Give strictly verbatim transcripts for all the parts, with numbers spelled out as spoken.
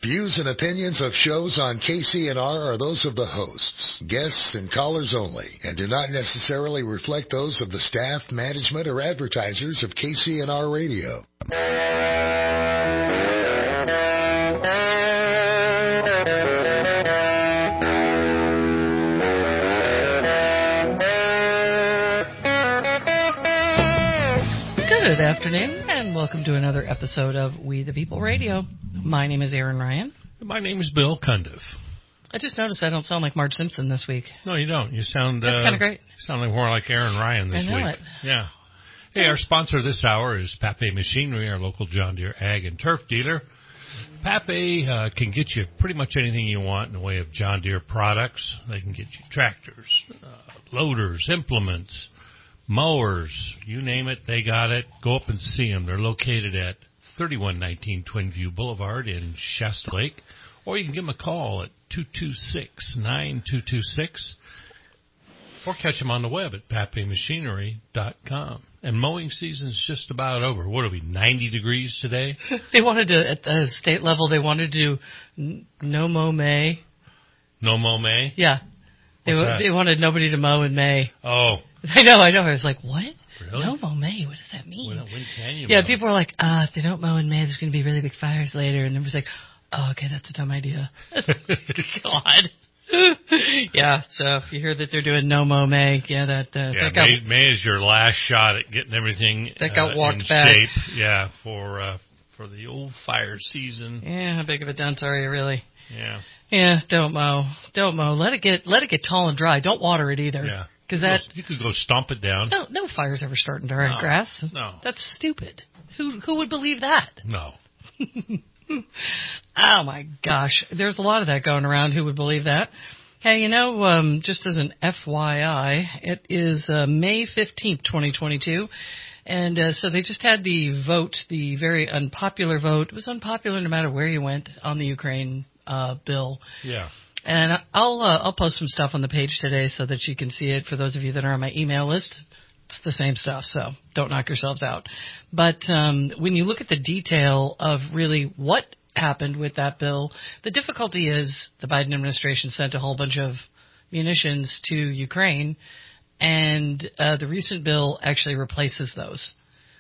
Views and opinions of shows on K C N R are those of the hosts, guests, and callers only, and do not necessarily reflect those of the staff, management, or advertisers of K C N R Radio. Good afternoon, and welcome to another episode of We the People Radio. My name is Aaron Ryan. My name is Bill Cundiff. I just noticed I don't sound like Marge Simpson this week. No, you don't. You sound That's uh, kind of great. You sound like more like Aaron Ryan this I know week. it. Yeah. Hey, our sponsor this hour is Pape Machinery, our local John Deere ag and turf dealer. Pape uh, can get you pretty much anything you want in the way of John Deere products. They can get you tractors, uh, loaders, implements, mowers, you name it, they got it. Go up and see them. They're located at thirty-one nineteen Twin View Boulevard in Shasta Lake. Or you can give them a call at two two six, nine two two six. Or catch them on the web at pape machinery dot com. And mowing season's just about over. What are we, ninety degrees today? They wanted to, at the state level, they wanted to do n- no mow May. No mow May? Yeah. They, What's w- that? they wanted nobody to mow in May. Oh. I know, I know. I was like, what? Really? No mow May? What does that mean? When, when can you yeah, mow? people were like, uh, if they don't mow in May, there's going to be really big fires later. And it was like, oh, okay, that's a dumb idea. God. Yeah, so if you hear that they're doing no mow May, yeah, that, uh, yeah, that got May, May is your last shot at getting everything that got uh, walked in back. shape. Yeah, for uh, for the old fire season. Yeah, how big of a dunce are you, really? Yeah. Yeah, don't mow, don't mow. Let it get let it get tall and dry. Don't water it either. Yeah. Because that you could go stomp it down. no no fires ever start in dry No, grass. no. That's stupid. Who who would believe that? No. Oh my gosh, there's a lot of that going around. Who would believe that? Hey, you know, um, just as an F Y I, it is uh, May fifteenth, twenty twenty-two. And uh, so they just had the vote, the very unpopular vote. It was unpopular no matter where you went on the Ukraine uh, bill. Yeah. And I'll uh, I'll post some stuff on the page today so that you can see it. For those of you that are on my email list, it's the same stuff, so don't knock yourselves out. But um, when you look at the detail of really what happened with that bill, the difficulty is the Biden administration sent a whole bunch of munitions to Ukraine, and uh, the recent bill actually replaces those.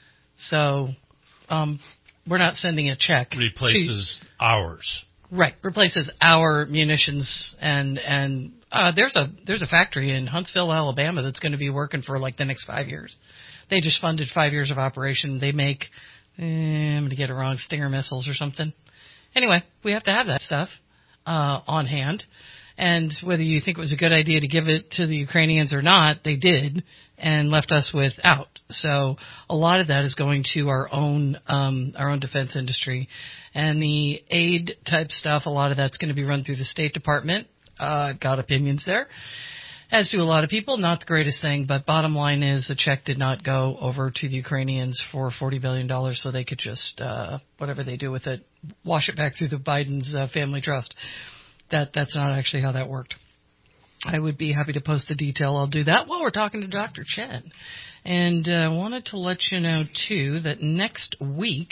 So um, we're not sending a check. Replaces to, ours. Right, replaces our munitions, and and uh, there's a there's a factory in Huntsville, Alabama that's going to be working for like the next five years. They just funded five years of operation. They make eh, I'm going to get it wrong, Stinger missiles or something. Anyway, we have to have that stuff uh, on hand. And whether you think it was a good idea to give it to the Ukrainians or not, they did and left us without. So a lot of that is going to our own um, our own defense industry. And the aid type stuff, a lot of that's going to be run through the State Department. Uh, got opinions there. As do a lot of people, not the greatest thing, but bottom line is the check did not go over to the Ukrainians for forty billion dollars so they could just, uh, whatever they do with it, wash it back through the Biden's uh, family trust. That That's not actually how that worked. I would be happy to post the detail. I'll do that while we're talking to Doctor Chen. And I uh, wanted to let you know, too, that next week,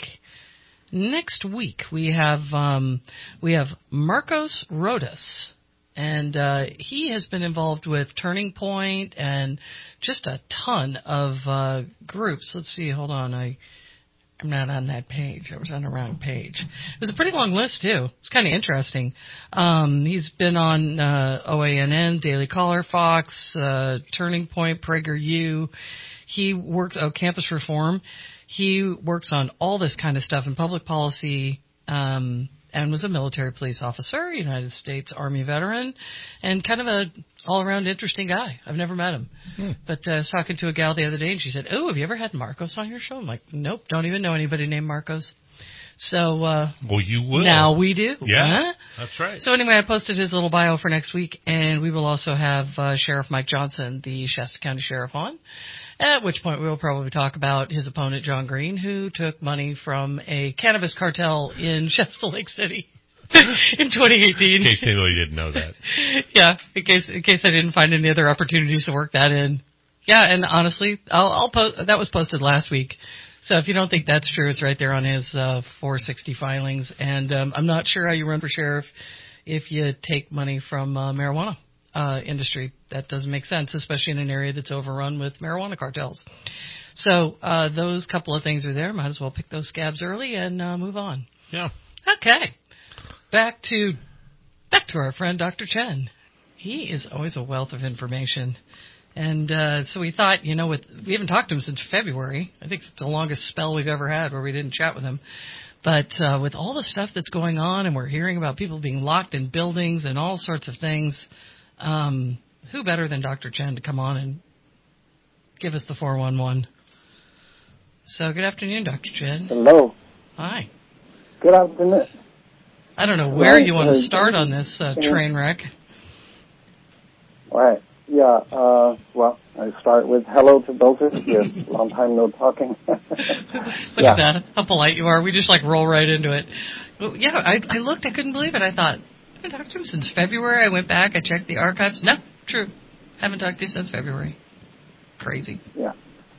next week we have um, we have Marcos Rodas. And uh, he has been involved with Turning Point and just a ton of uh, groups. Let's see. Hold on. I, I'm not on that page. I was on the wrong page. It was a pretty long list, too. It's kind of interesting. Um, he's been on uh, O A N N, Daily Caller, Fox, uh, Turning Point, PragerU. He works oh, Campus Reform. He works on all this kind of stuff in public policy, um and was a military police officer, United States Army veteran, and kind of a all-around interesting guy. I've never met him. Hmm. But uh, I was talking to a gal the other day, and she said, oh, have you ever had Marcos on your show? I'm like, nope, don't even know anybody named Marcos. So uh, well, you will. Now we do. Yeah, huh? That's right. So anyway, I posted his little bio for next week, and we will also have uh, Sheriff Mike Johnson, the Shasta County Sheriff, on. At which point we will probably talk about his opponent, John Green, who took money from a cannabis cartel in Shasta Lake City in twenty eighteen. In case anybody didn't know that. Yeah, in case in case I didn't find any other opportunities to work that in. Yeah, and honestly, I'll, I'll post, that was posted last week. So if you don't think that's true, it's right there on his uh, four sixty filings. And um, I'm not sure how you run for sheriff if you take money from uh, marijuana uh, industry. That doesn't make sense, especially in an area that's overrun with marijuana cartels. So uh, those couple of things are there. Might as well pick those scabs early and uh, move on. Yeah. Okay. Back to back to our friend Doctor Chen. He is always a wealth of information. And uh, so we thought, you know, with we haven't talked to him since February. I think it's the longest spell we've ever had where we didn't chat with him. But uh, with all the stuff that's going on, and we're hearing about people being locked in buildings and all sorts of things, um, who better than Doctor Chen to come on and give us the four one one? So good afternoon, Doctor Chen. Hello. Hi. Good afternoon. I don't know where right. you want to start on this uh, train wreck. All right. Yeah, uh, well, I start with hello to both of you. Long time no talking. Look yeah. at that, how polite you are. We just, like, roll right into it. Well, yeah, I, I looked, I couldn't believe it. I thought, I haven't talked to him since February. I went back, I checked the archives. No, true. Haven't talked to you since February. Crazy. Yeah.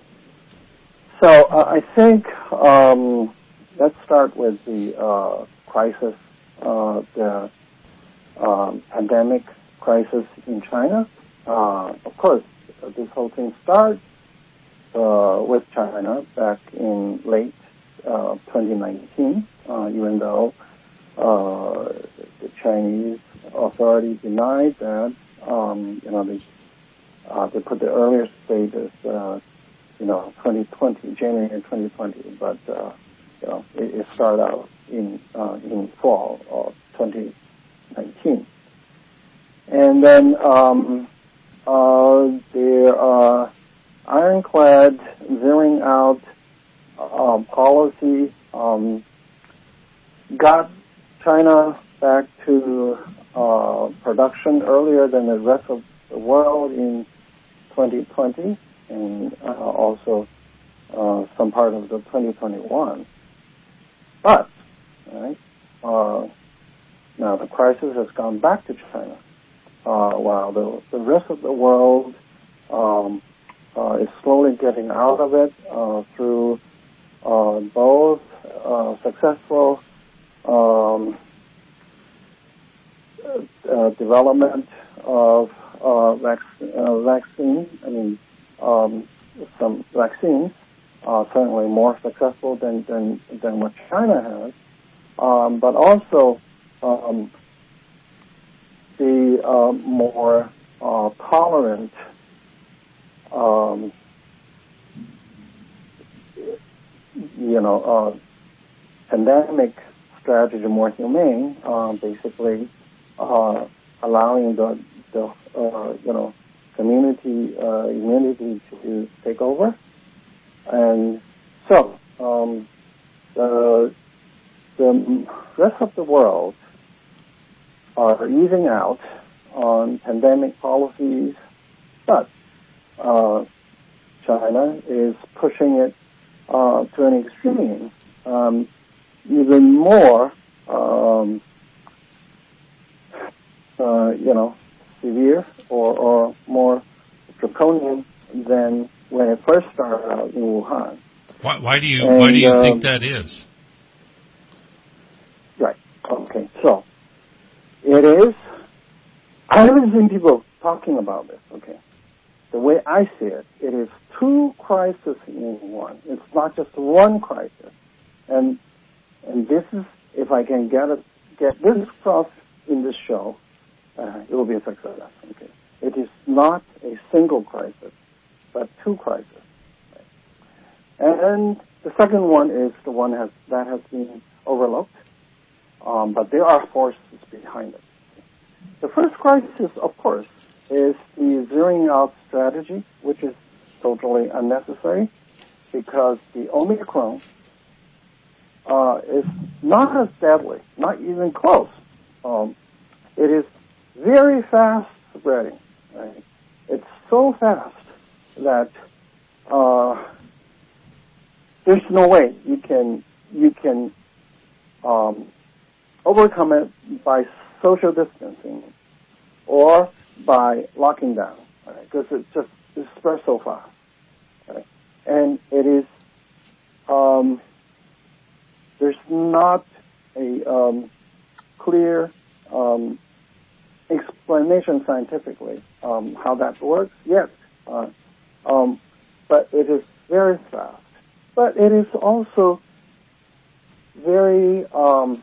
So uh, I think um, let's start with the uh, crisis, uh, the um, pandemic crisis in China. Uh, of course, uh, this whole thing started uh, with China back in late uh, twenty nineteen, uh, even though uh, the Chinese authorities denied that. Um, you know, they uh, they put the earlier date as uh, you know twenty twenty, January twenty twenty, but uh, you know it, it started out in uh, in fall of twenty nineteen, and then. Um, Uh, the uh, ironclad zeroing out uh, policy um, got China back to uh, production earlier than the rest of the world in twenty twenty, and uh, also uh, some part of the twenty twenty-one. But right, uh, now the crisis has gone back to China. Uh, while the, the rest of the world um, uh, is slowly getting out of it uh, through uh, both uh, successful um, uh, development of uh, vac- uh, vaccine, I mean, um, some vaccines, uh, certainly more successful than, than, than what China has, um, but also um, the uh, more uh, tolerant um, you know, uh, pandemic strategy, more humane, uh, basically uh, allowing the, the uh, you know, community uh, immunity to take over. And so um, the, the rest of the world are easing out on pandemic policies, but uh, China is pushing it uh, to an extreme, um, even more, um, uh, you know, severe or, or more draconian than when it first started out in Wuhan. Why, why do you and, Why do you um, think that is? Right. Okay. So. It is, I haven't seen people talking about this, okay. The way I see it, it is two crises in one. It's not just one crisis. And and this is, if I can get it, get this across in this show, uh, it will be a success, okay. It is not a single crisis, but two crises. Right? And the second one is the one has, that has been overlooked. Um, but there are forces behind it. The first crisis, of course, is the zeroing out strategy, which is totally unnecessary because the Omicron uh, is not as deadly, not even close. Um, it is very fast spreading. Right? It's so fast that uh, there's no way you can you can um, overcome it by social distancing or by locking down, right? Because it just it spreads so fast, right? And it is um, there's not a um, clear um, explanation scientifically um, how that works yet, uh, um, but it is very fast. But it is also very um,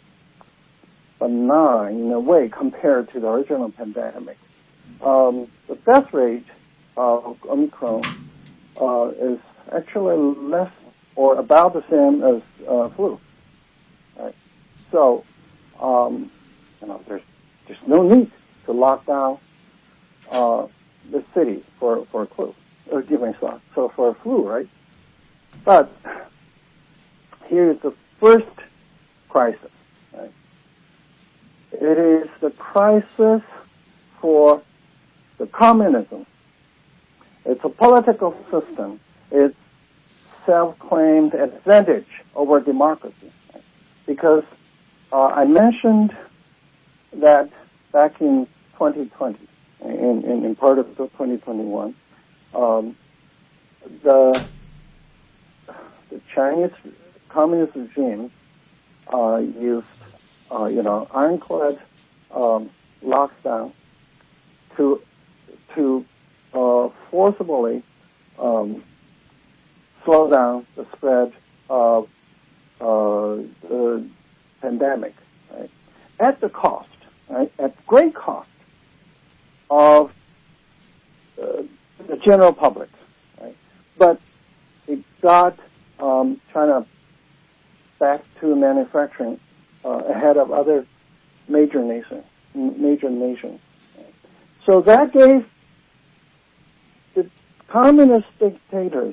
benign in a way compared to the original pandemic. Um, the death rate of Omicron uh, is actually less or about the same as uh, flu. Right? So, um, you know, there's there's no need to lock down uh, the city for for a flu, or giving so so for a flu, right? But here is the first crisis. Right? It is the crisis for the communism. It's a political system. It's self-claimed advantage over democracy. Right? Because uh, I mentioned that back in twenty twenty, in, in, in part of twenty twenty-one, um, the the Chinese communist regime uh, used, uh, you know, ironclad um, lockdown to to uh, forcibly um, slow down the spread of uh, the pandemic, right? At the cost, right? At great cost of uh, the general public, right? But it got um, China back to manufacturing uh, ahead of other major nations. Major nations. Right? So that gave the communist dictators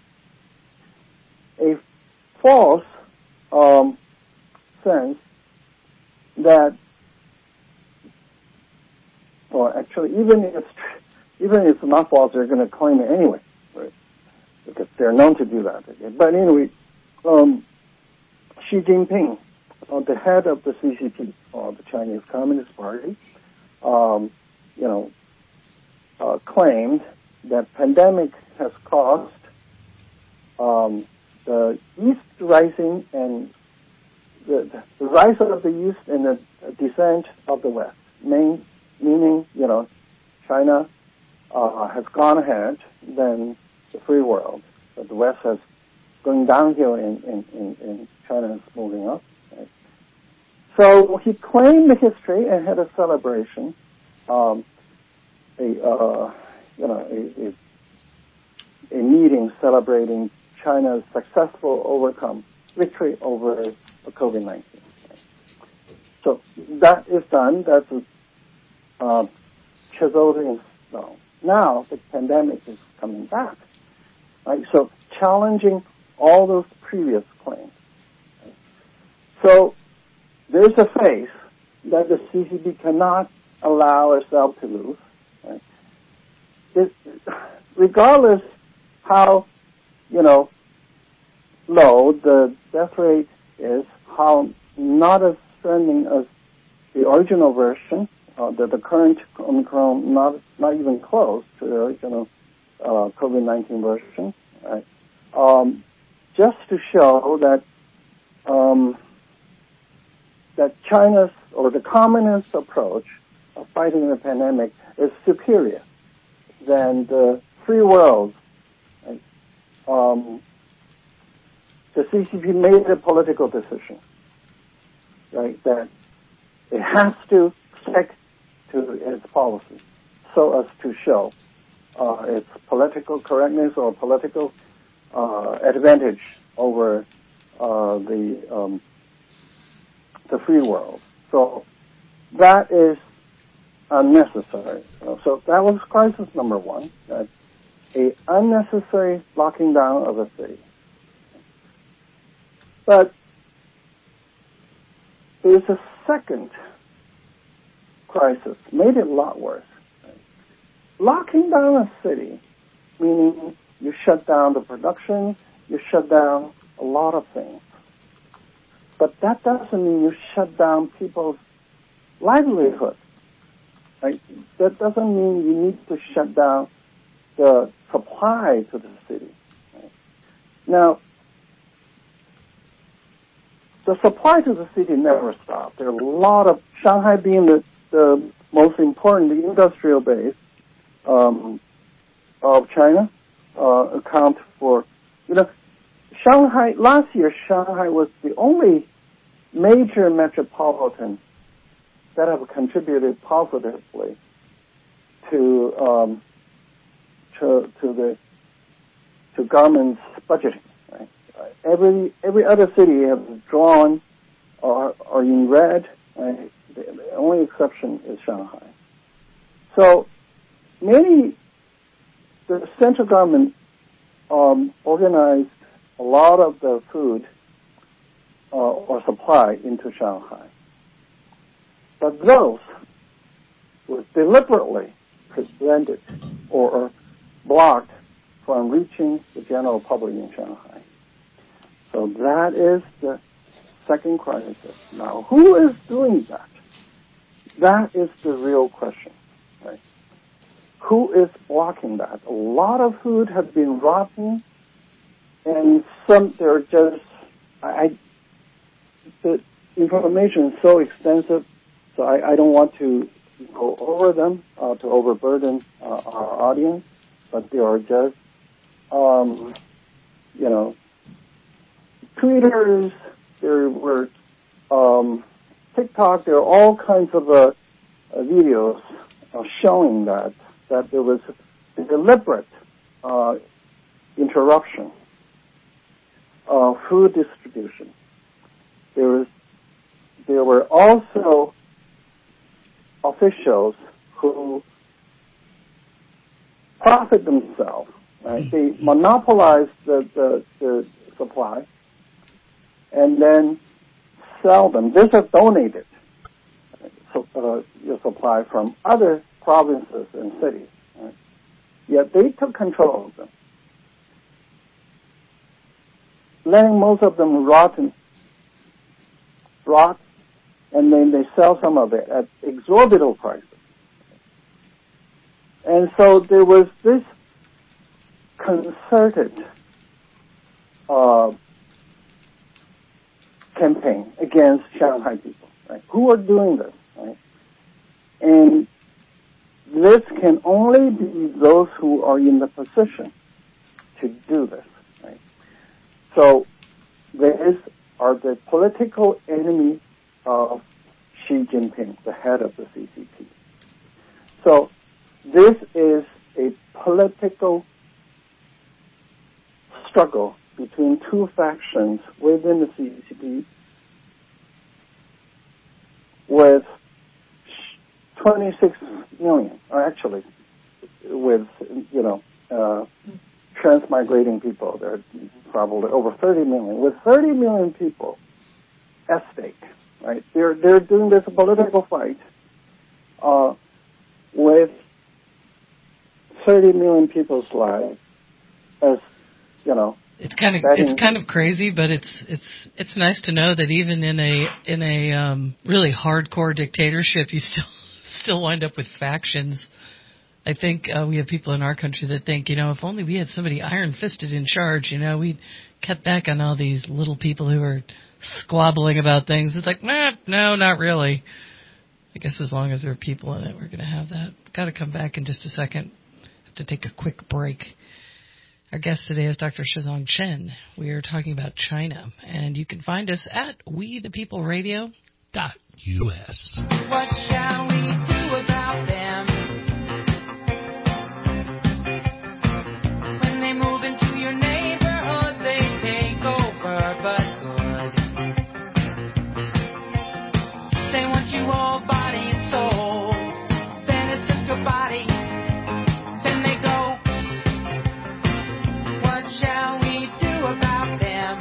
a false um, sense that, well, actually, even if it's even if it's not false, they're going to claim it anyway, right? Because they're known to do that. But anyway, um, Xi Jinping, uh, the head of the C C P, or the Chinese Communist Party, um, you know, uh, claimed that pandemic has caused um, the East rising and the, the rise of the East and the descent of the West. Main, meaning, you know, China uh, has gone ahead than the free world. But the West has going downhill and in, in, in China is moving up. Right? So he claimed the history and had a celebration, um, a uh, you know a, a, a meeting celebrating China's successful overcome victory over COVID nineteen. Right? So that is done. That's uh, chiseled in stone. Now the pandemic is coming back. Right? So challenging all those previous claims. Right? So there's a phase that the C C P cannot allow itself to lose. Right? It, regardless how, you know, low the death rate is, how not as threatening as the original version, uh, the, the current Omicron, not not even close to the original uh, COVID nineteen version, right? Um, just to show that um, that China's or the communist approach of fighting the pandemic is superior than the free world. Right? Um, the C C P made a political decision, right, that it has to stick to its policy so as to show uh, its political correctness or political uh, advantage over uh, the um, the free world. So that is unnecessary. So that was crisis number one, that a unnecessary locking down of a city. But there's a second crisis, made it a lot worse. Locking down a city, meaning you shut down the production, you shut down a lot of things. But that doesn't mean you shut down people's livelihood. Right? That doesn't mean you need to shut down the supply to the city. Right? Now, the supply to the city never stopped. There are a lot of, Shanghai being the, the most important industrial base um, of China, uh, account for, you know, Shanghai, last year Shanghai was the only major metropolitan that have contributed positively to um, to, to the to government's budgeting. Right? Every every other city has drawn or are in red. Right? The, the only exception is Shanghai. So many the central government um, organized a lot of the food uh, or supply into Shanghai, but those were deliberately prevented or, or blocked from reaching the general public in Shanghai. So that is the second crisis. Now, who is doing that? That is the real question, right? Who is blocking that? A lot of food has been rotten, and some, they're just, I, the information is so extensive, so I, I don't want to go over them uh, to overburden uh, our audience, but they are just, um, you know, Twitters, there were um, TikTok, there are all kinds of uh, uh, videos uh, showing that that there was a deliberate uh, interruption of food distribution. There was, there were also officials who profit themselves. Right? They monopolize the, the, the supply and then sell them. These are donated so, uh, your supply from other provinces and cities. Right? Yet they took control of them, letting most of them rot, and, rot and then they sell some of it at exorbitant prices. And so there was this concerted uh, campaign against Shanghai people, right? Who are doing this, right? And this can only be those who are in the position to do this, right? So these are the political enemies of Xi Jinping, the head of the C C P. So this is a political struggle between two factions within the C C P with twenty-six million, or actually with, you know, uh, transmigrating people. There are probably over thirty million. With thirty million people at stake, right? They're, they're doing this political fight uh, with thirty million people's lives as, you know, It's kind of it's kind of crazy, but it's it's it's nice to know that even in a in a um, really hardcore dictatorship, you still still wind up with factions. I think uh, we have people in our country that think, you know, if only we had somebody iron-fisted in charge, you know, we'd cut back on all these little people who are squabbling about things. It's like, nah, no, not really. I guess as long as there are people in it, we're going to have that. Got to come back in just a second. Have to take a quick break. Our guest today is Doctor Shizong Chen. We are talking about China, and you can find us at we the people radio dot U S. What shall we do about them? When they move into your neighborhood, they take over, but good. They want you all body and soul. Then it's just your body. Then they go. Shall we do about them?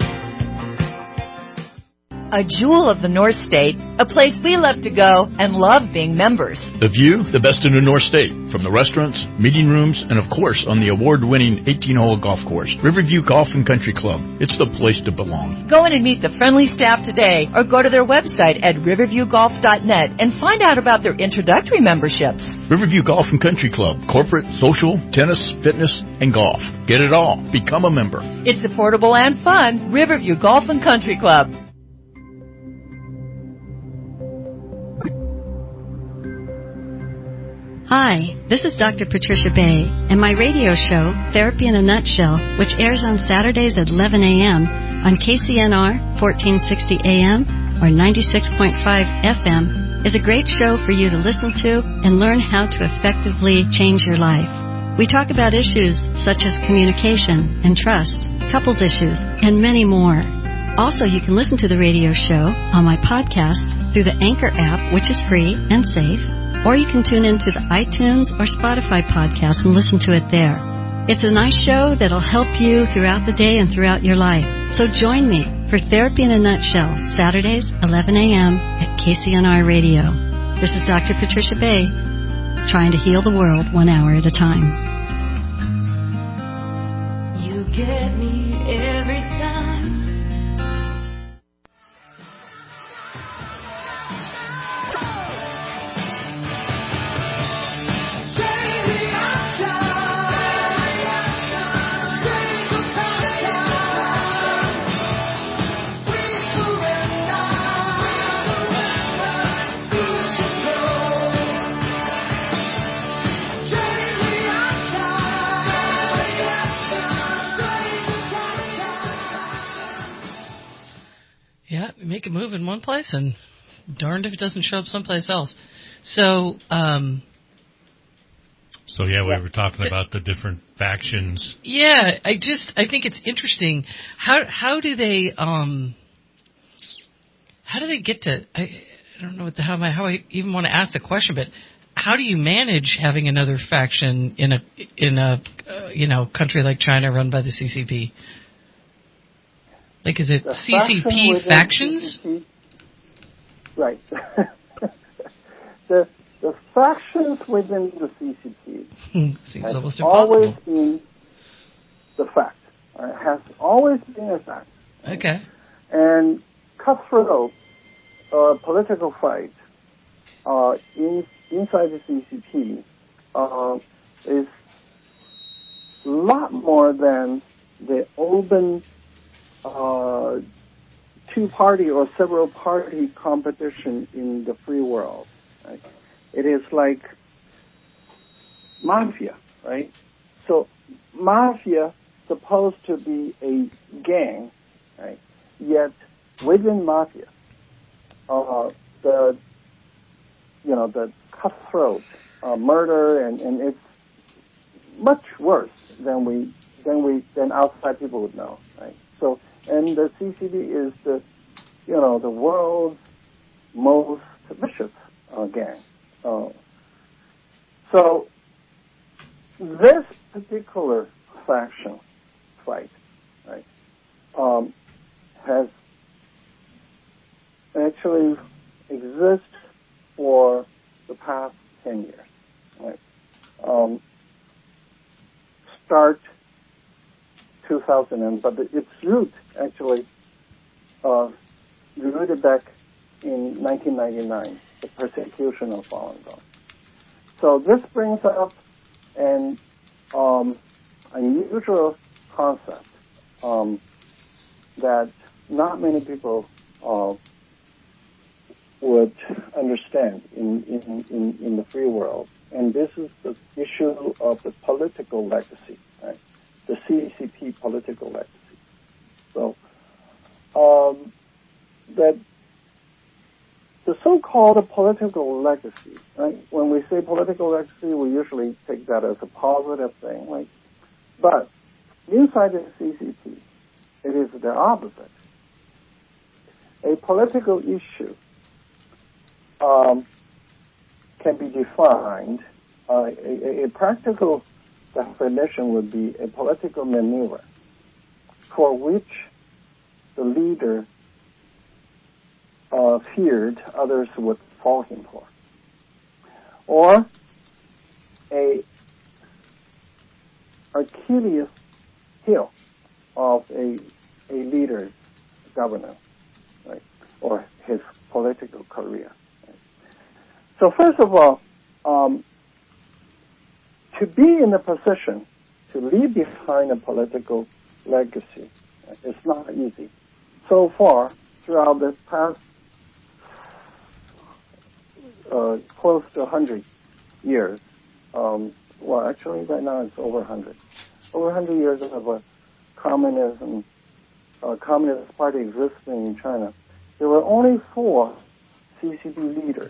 A jewel of the North State, a place we love to go and love being members. The view, the best in the North State, from the restaurants, meeting rooms, and of course on the award-winning eighteen-hole golf course, Riverview Golf and Country Club. It's the place to belong. Go in and meet the friendly staff today, or go to their website at riverview golf dot net and find out about their introductory memberships. Riverview Golf and Country Club. Corporate, social, tennis, fitness, and golf. Get it all. Become a member. It's affordable and fun. Riverview Golf and Country Club. Hi, this is Doctor Patricia Bay, and my radio show, Therapy in a Nutshell, which airs on Saturdays at eleven a.m. on K C N R fourteen sixty A M or ninety-six point five F M, is a great show for you to listen to and learn how to effectively change your life. We talk about issues such as communication and trust, couples issues, and many more. Also, you can listen to the radio show on my podcast through the Anchor app, which is free and safe, or you can tune into the iTunes or Spotify podcast and listen to it there. It's a nice show that'll help you throughout the day and throughout your life. So join me for Therapy in a Nutshell, Saturdays, eleven a.m. at K C N R Radio. This is Doctor Patricia Bay, trying to heal the world one hour at a time. You get me every time. Yeah, make a move in one place and darned if it doesn't show up someplace else. So, um... So, yeah, we were talking about the different factions. Yeah, I just, I think it's interesting. How how do they, um... How do they get to... I, I don't know what the, how, I, how I even want to ask the question, but how do you manage having another faction in a, in a uh, you know, country like China run by the C C P? Like, is it The C C P faction factions? C C P, right. the the factions within the C C P Seems has almost always impossible. been the fact. Uh, has always been a fact. Okay. And cutthroat uh, political fight uh, in, inside the C C P uh, is a lot more than the open Uh, two-party or several-party competition in the free world. Right? It is like mafia, right? So mafia supposed to be a gang, right? Yet within mafia, uh, the you know the cutthroat uh, murder and, and it's much worse than we than we than outside people would know, right? So. And the C C P is the, you know, the world's most vicious uh, gang. Uh, so this particular faction fight, right, um, has actually exists for the past ten years. Right? Um, start two thousand, but its root actually uh, rooted back in nineteen ninety-nine, the persecution of Falun Gong. So this brings up an um, unusual concept um, that not many people uh, would understand in, in, in, in the free world, and this is the issue of the political legacy, right? The C C P political legacy. So um, that the so-called political legacy, right? When we say political legacy, we usually take that as a positive thing, right? But inside the C C P, it is the opposite. A political issue um, can be defined. Uh, a, a practical definition would be a political maneuver for which the leader uh, feared others would fall him for, or a Achilles heel of a a leader's governance, right, or his political career. Right? So first of all, um, to be in a position to leave behind a political legacy is not easy. So far, throughout the past uh, close to one hundred years, um, well, actually, right now it's over one hundred. Over one hundred years of a communism, uh, Communist Party existing in China. There were only four C C P leaders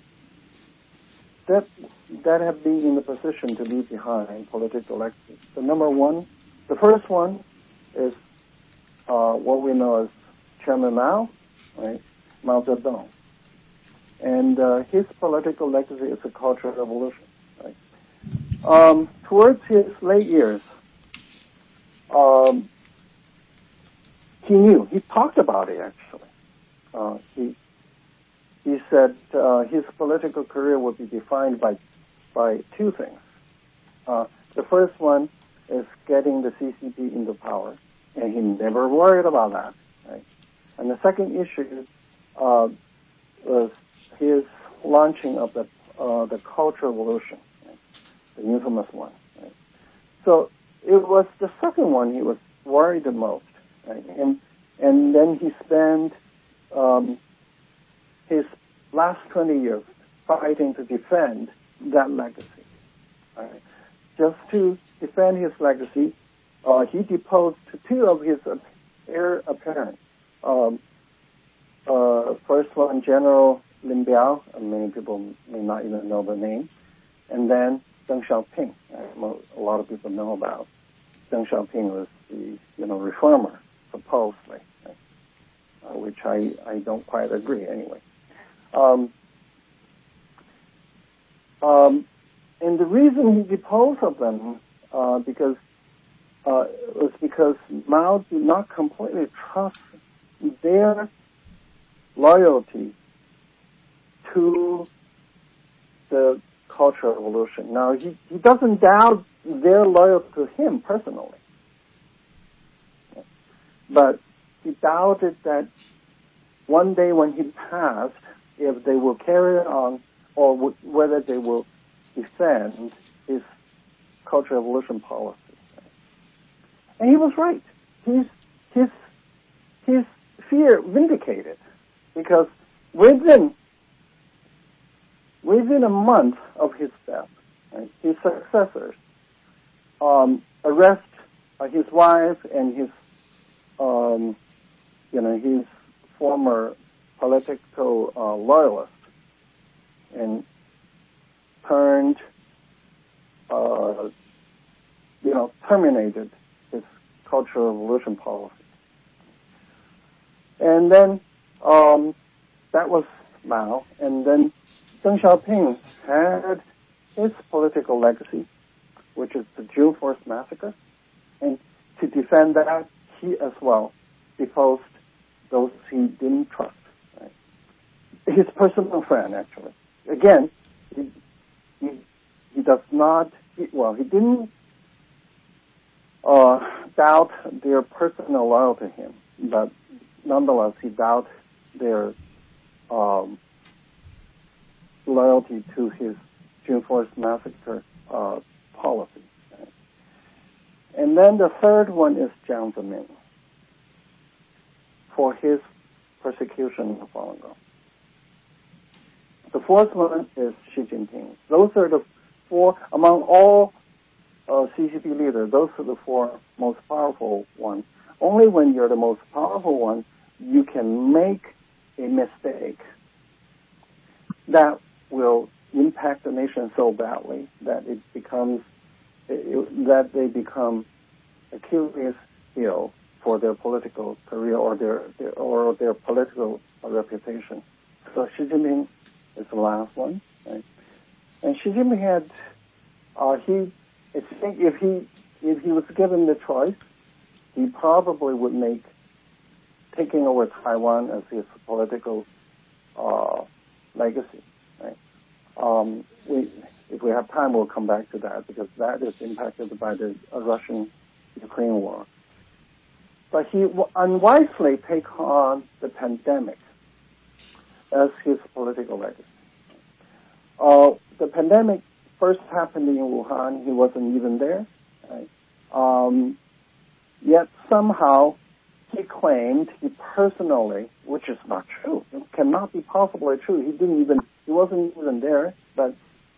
that that have been in the position to leave behind political legacy. The number one, the first one is uh, what we know as Chairman Mao, right? Mao Zedong. And uh, his political legacy is a cultural revolution. Right? Um, towards his late years, um, he knew, he talked about it actually. Uh, he he said uh, his political career would be defined by by two things. Uh, the first one is getting the C C P into power, and he never worried about that. Right? And the second issue uh, was his launching of the uh, the Cultural Revolution, right? The infamous one. Right? So it was the second one he was worried the most, right? and and then he spent um, his last twenty years fighting to defend that legacy. Right? Just to defend his legacy, uh, he deposed two of his heir apparents. Um, uh, first one, General Lin Biao, and many people may not even know the name, and then Deng Xiaoping. Uh, a lot of people know about Deng Xiaoping was the you know reformer, supposedly, right? uh, which I, I don't quite agree anyway. Um, um, and the reason he deposed of them uh, because uh, was because Mao did not completely trust their loyalty to the Cultural Revolution. Now, he, he doesn't doubt their loyalty to him personally, but he doubted that one day when he passed, if they will carry on or w- whether they will defend his Cultural Revolution policy. And he was right. His, his, his fear vindicated, because within within a month of his death, right, his successors um, arrest uh, his wife and his um, you know his former political uh, loyalist, and turned uh, you know terminated his Cultural Revolution policy. And then um, that was Mao. And then Deng Xiaoping had his political legacy, which is the June fourth massacre. And to defend that, he as well deposed those he didn't trust. Right? His personal friend, actually. Again, he, he, he does not, he, well, he didn't uh, doubt their personal loyalty to him, but nonetheless, he doubted their um, loyalty to his June fourth massacre uh, policy. Right? And then the third one is Jiang Zemin for his persecution of Falun Gong. The fourth one is Xi Jinping. Those are the four, among all uh, C C P leaders, those are the four most powerful ones. Only when you're the most powerful one, you can make a mistake that will impact the nation so badly that it becomes it, that they become Achilles' heel for their political career or their, their or their political reputation. So Xi Jinping is the last one, right? And Xi Jinping had uh, he I think if he if he was given the choice, he probably would make taking over Taiwan as his political uh, legacy. Right? Um, we, if we have time, we'll come back to that, because that is impacted by the uh, Russian-Ukraine war. But he w- unwisely take on the pandemic as his political legacy. Uh, the pandemic first happened in Wuhan. He wasn't even there. Right? Um, Yet somehow he claimed he personally, which is not true, it cannot be possibly true. He didn't even, he wasn't even there, but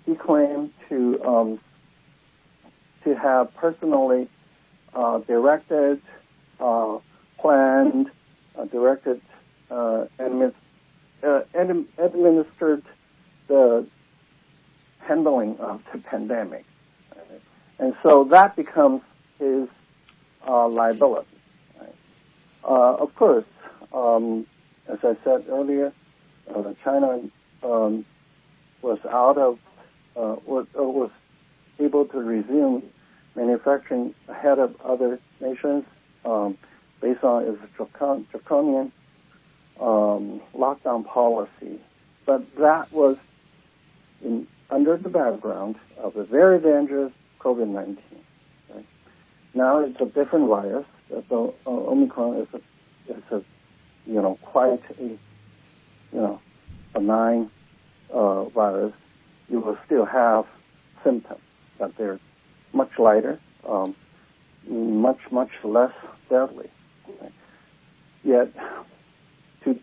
he claimed to um, to have personally uh, directed, uh, planned, uh, directed, uh, admi- uh, ad- administered the handling of the pandemic. Right? And so that becomes his uh, liability. Right? Uh, of course, um, as I said earlier, uh, China um, was out of, uh, was, uh, was able to resume manufacturing ahead of other nations um, based on its dracon- draconian um, lockdown policy. But that was in, under the background of a very dangerous COVID nineteen. Right? Now it's a different virus. So uh, Omicron is a, is a, you know, quite a, you know, benign uh, virus. You will still have symptoms, but they're much lighter, um, much, much less deadly. Right? Yet, to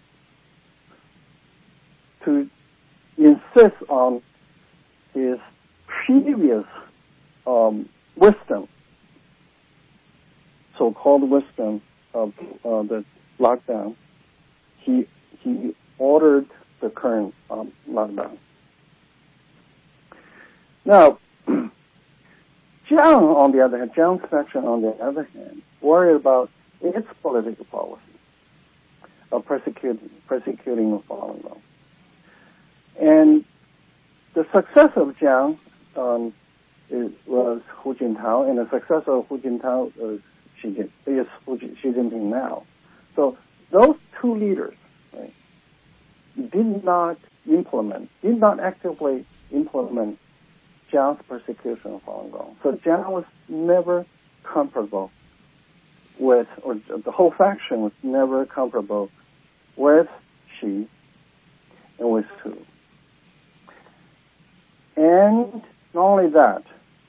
to insist on his previous um, wisdom, so-called wisdom of uh, the lockdown, he he ordered the current um, lockdown. Now, Jiang, on the other hand, Jiang's faction, on the other hand, worried about its political policy of persecuting, persecuting the Falun Gong. And the success of Jiang um, is, was Hu Jintao, and the success of Hu Jintao is Xi, Jin, is Xi Jinping now. So those two leaders, right, did not implement, did not actively implement Jiang's persecution of Falun Gong. So Jiang was never comparable with, or the whole faction was never comparable with Xi and with Hu. And not only that,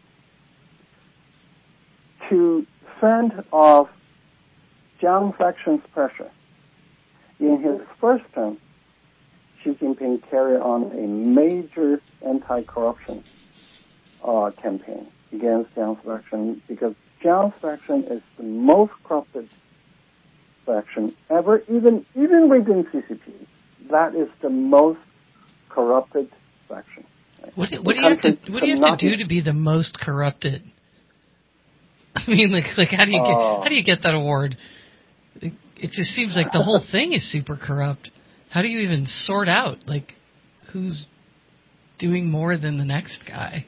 to fend off Jiang faction's pressure, in his first term, Xi Jinping carried on a major anti-corruption uh, campaign against Jiang's faction, because Jiang's faction is the most corrupted faction ever, even even within C C P. That is the most corrupted faction. Right? What, do, what do you have to What do you have to do to be the most corrupted? I mean, like, like how do you get uh, how do you get that award? It, it just seems like the whole thing is super corrupt. How do you even sort out like who's doing more than the next guy?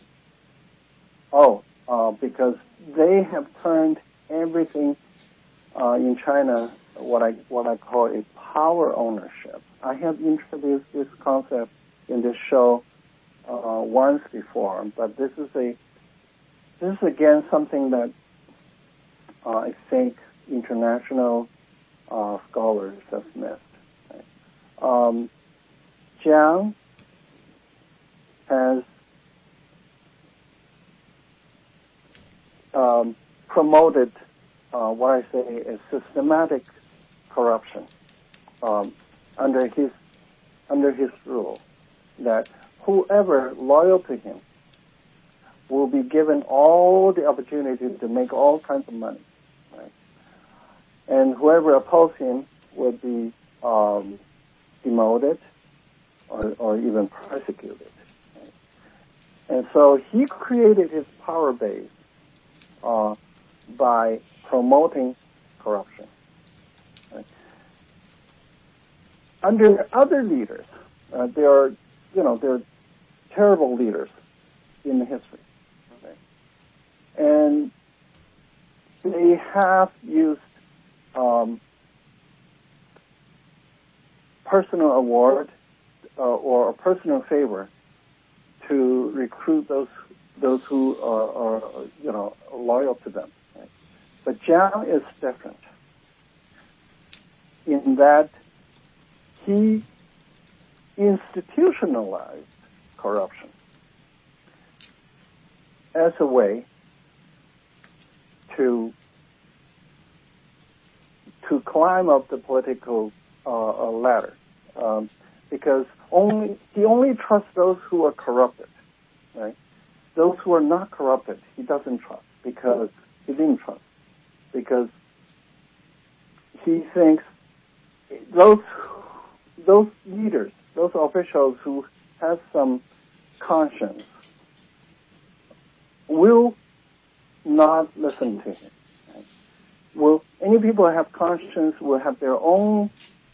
Oh, uh, because they have turned everything uh, in China what I what I call a power ownership. I have introduced this concept in this show uh, once before, but this is a this is again something that uh, I think international uh, scholars have missed. Right? Um, Jiang has Um, promoted uh, what I say is systematic corruption um, under his under his rule, that whoever loyal to him will be given all the opportunities to make all kinds of money, right? And whoever opposes him will be um, demoted or, or even persecuted. Right? And so he created his power base Uh, by promoting corruption. Right? Under other leaders, uh, there are, you know, there are terrible leaders in the history, okay? And they have used um, personal award uh, or a personal favor to recruit those those who are, are, you know, loyal to them. Right? But Jiang is different in that he institutionalized corruption as a way to to climb up the political uh, ladder. Um, because only he only trusts those who are corrupted, right? Those who are not corrupted, he doesn't trust because he didn't trust because he thinks those those leaders, those officials who have some conscience will not listen to him. Right? Will any people who have conscience will have their own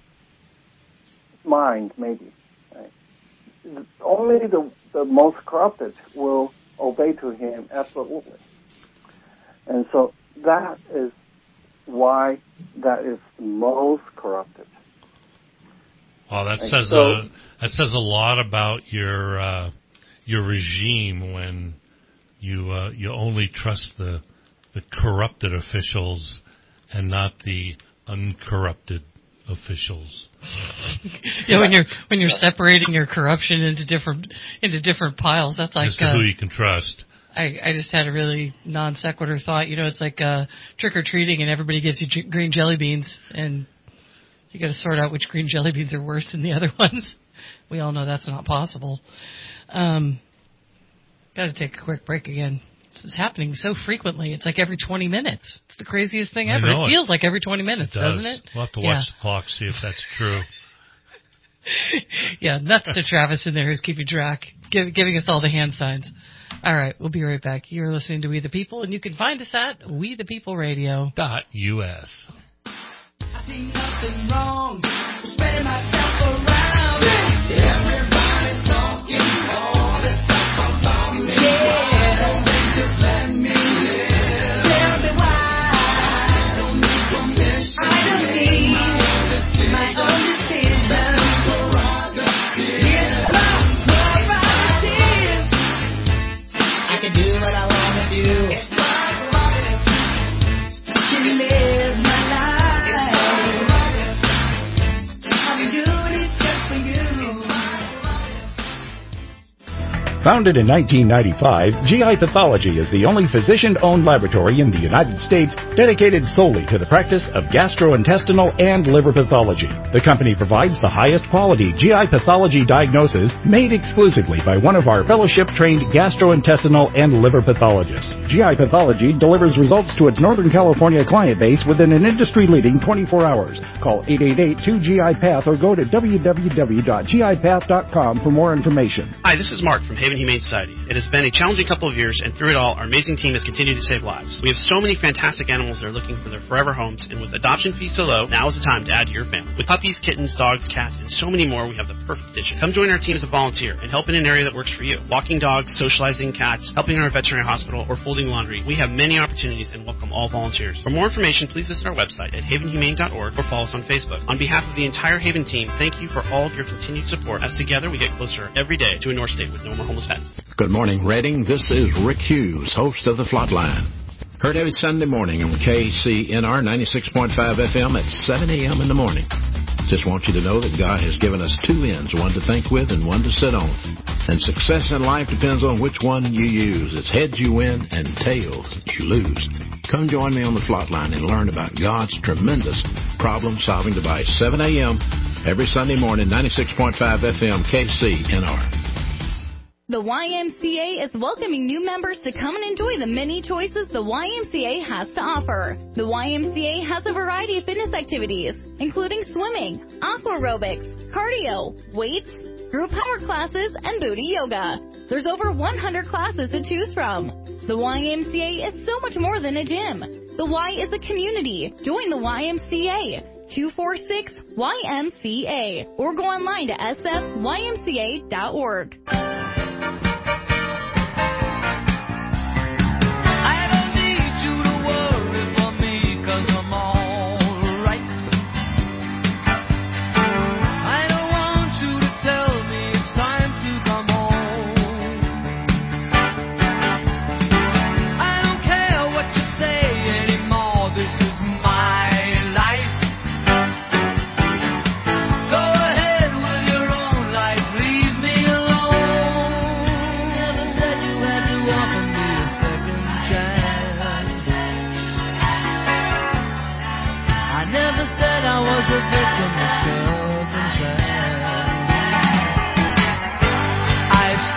mind, maybe. Right? Only the the most corrupted will obey to him absolutely. And so that is why that is most corrupted. Well, that and says so, a that says a lot about your uh, your regime when you uh, you only trust the the corrupted officials and not the uncorrupted officials. Yeah, when you're when you're separating your corruption into different into different piles, that's like as to uh, who you can trust. I, I just had a really non sequitur thought. You know, it's like uh, trick or treating, and everybody gives you j- green jelly beans, and you got to sort out which green jelly beans are worse than the other ones. We all know that's not possible. Um, got to take a quick break again. This is happening so frequently. It's like every twenty minutes. It's the craziest thing ever. It, it feels like every twenty minutes, it does. doesn't it? We'll have to watch yeah. the clock, see if that's true. Yeah, nuts to Travis in there who's keeping track, give, giving us all the hand signs. All right, we'll be right back. You're listening to We the People, and you can find us at we the people radio dot U S. I see nothing wrong with spreading myself around. Everybody's talking all this stuff about me. Yeah, they just let me live. Tell me why. I don't need permission. I don't need my own decision. It's my prerogative. I can do what I want to do. It's my prerogative to live my life. Founded in nineteen ninety-five, G I Pathology is the only physician-owned laboratory in the United States dedicated solely to the practice of gastrointestinal and liver pathology. The company provides the highest quality G I pathology diagnosis made exclusively by one of our fellowship-trained gastrointestinal and liver pathologists. G I Pathology delivers results to its Northern California client base within an industry-leading twenty-four hours. Call eight eight eight, two G I Path or go to w w w dot g i path dot com for more information. Hi, this is Mark from Haven Humane Society. It has been a challenging couple of years, and through it all, our amazing team has continued to save lives. We have so many fantastic animals that are looking for their forever homes, and with adoption fees so low, now is the time to add to your family. With puppies, kittens, dogs, cats, and so many more, we have the perfect addition. Come join our team as a volunteer and help in an area that works for you. Walking dogs, socializing cats, helping in our veterinary hospital, or folding laundry. We have many opportunities and welcome all volunteers. For more information, please visit our website at haven humane dot org or follow us on Facebook. On behalf of the entire Haven team, thank you for all of your continued support, as together we get closer every day to a North State with no more homeless pets. Good morning, Redding. This is Rick Hughes, host of The Flatline. Heard every Sunday morning on K C N R ninety-six point five F M at seven a.m. in the morning. Just want you to know that God has given us two ends, one to think with and one to sit on. And success in life depends on which one you use. It's heads you win and tails you lose. Come join me on The Flatline and learn about God's tremendous problem-solving device. seven a.m. every Sunday morning, ninety-six point five F M, K C N R. The Y M C A is welcoming new members to come and enjoy the many choices the Y M C A has to offer. The Y M C A has a variety of fitness activities, including swimming, aqua aerobics, cardio, weights, group power classes, and booty yoga. There's over one hundred classes to choose from. The Y M C A is so much more than a gym. The Y is a community. Join the Y M C A. two four six Y M C A or go online to s f y m c a dot org. Go ahead with your own life, leave me alone.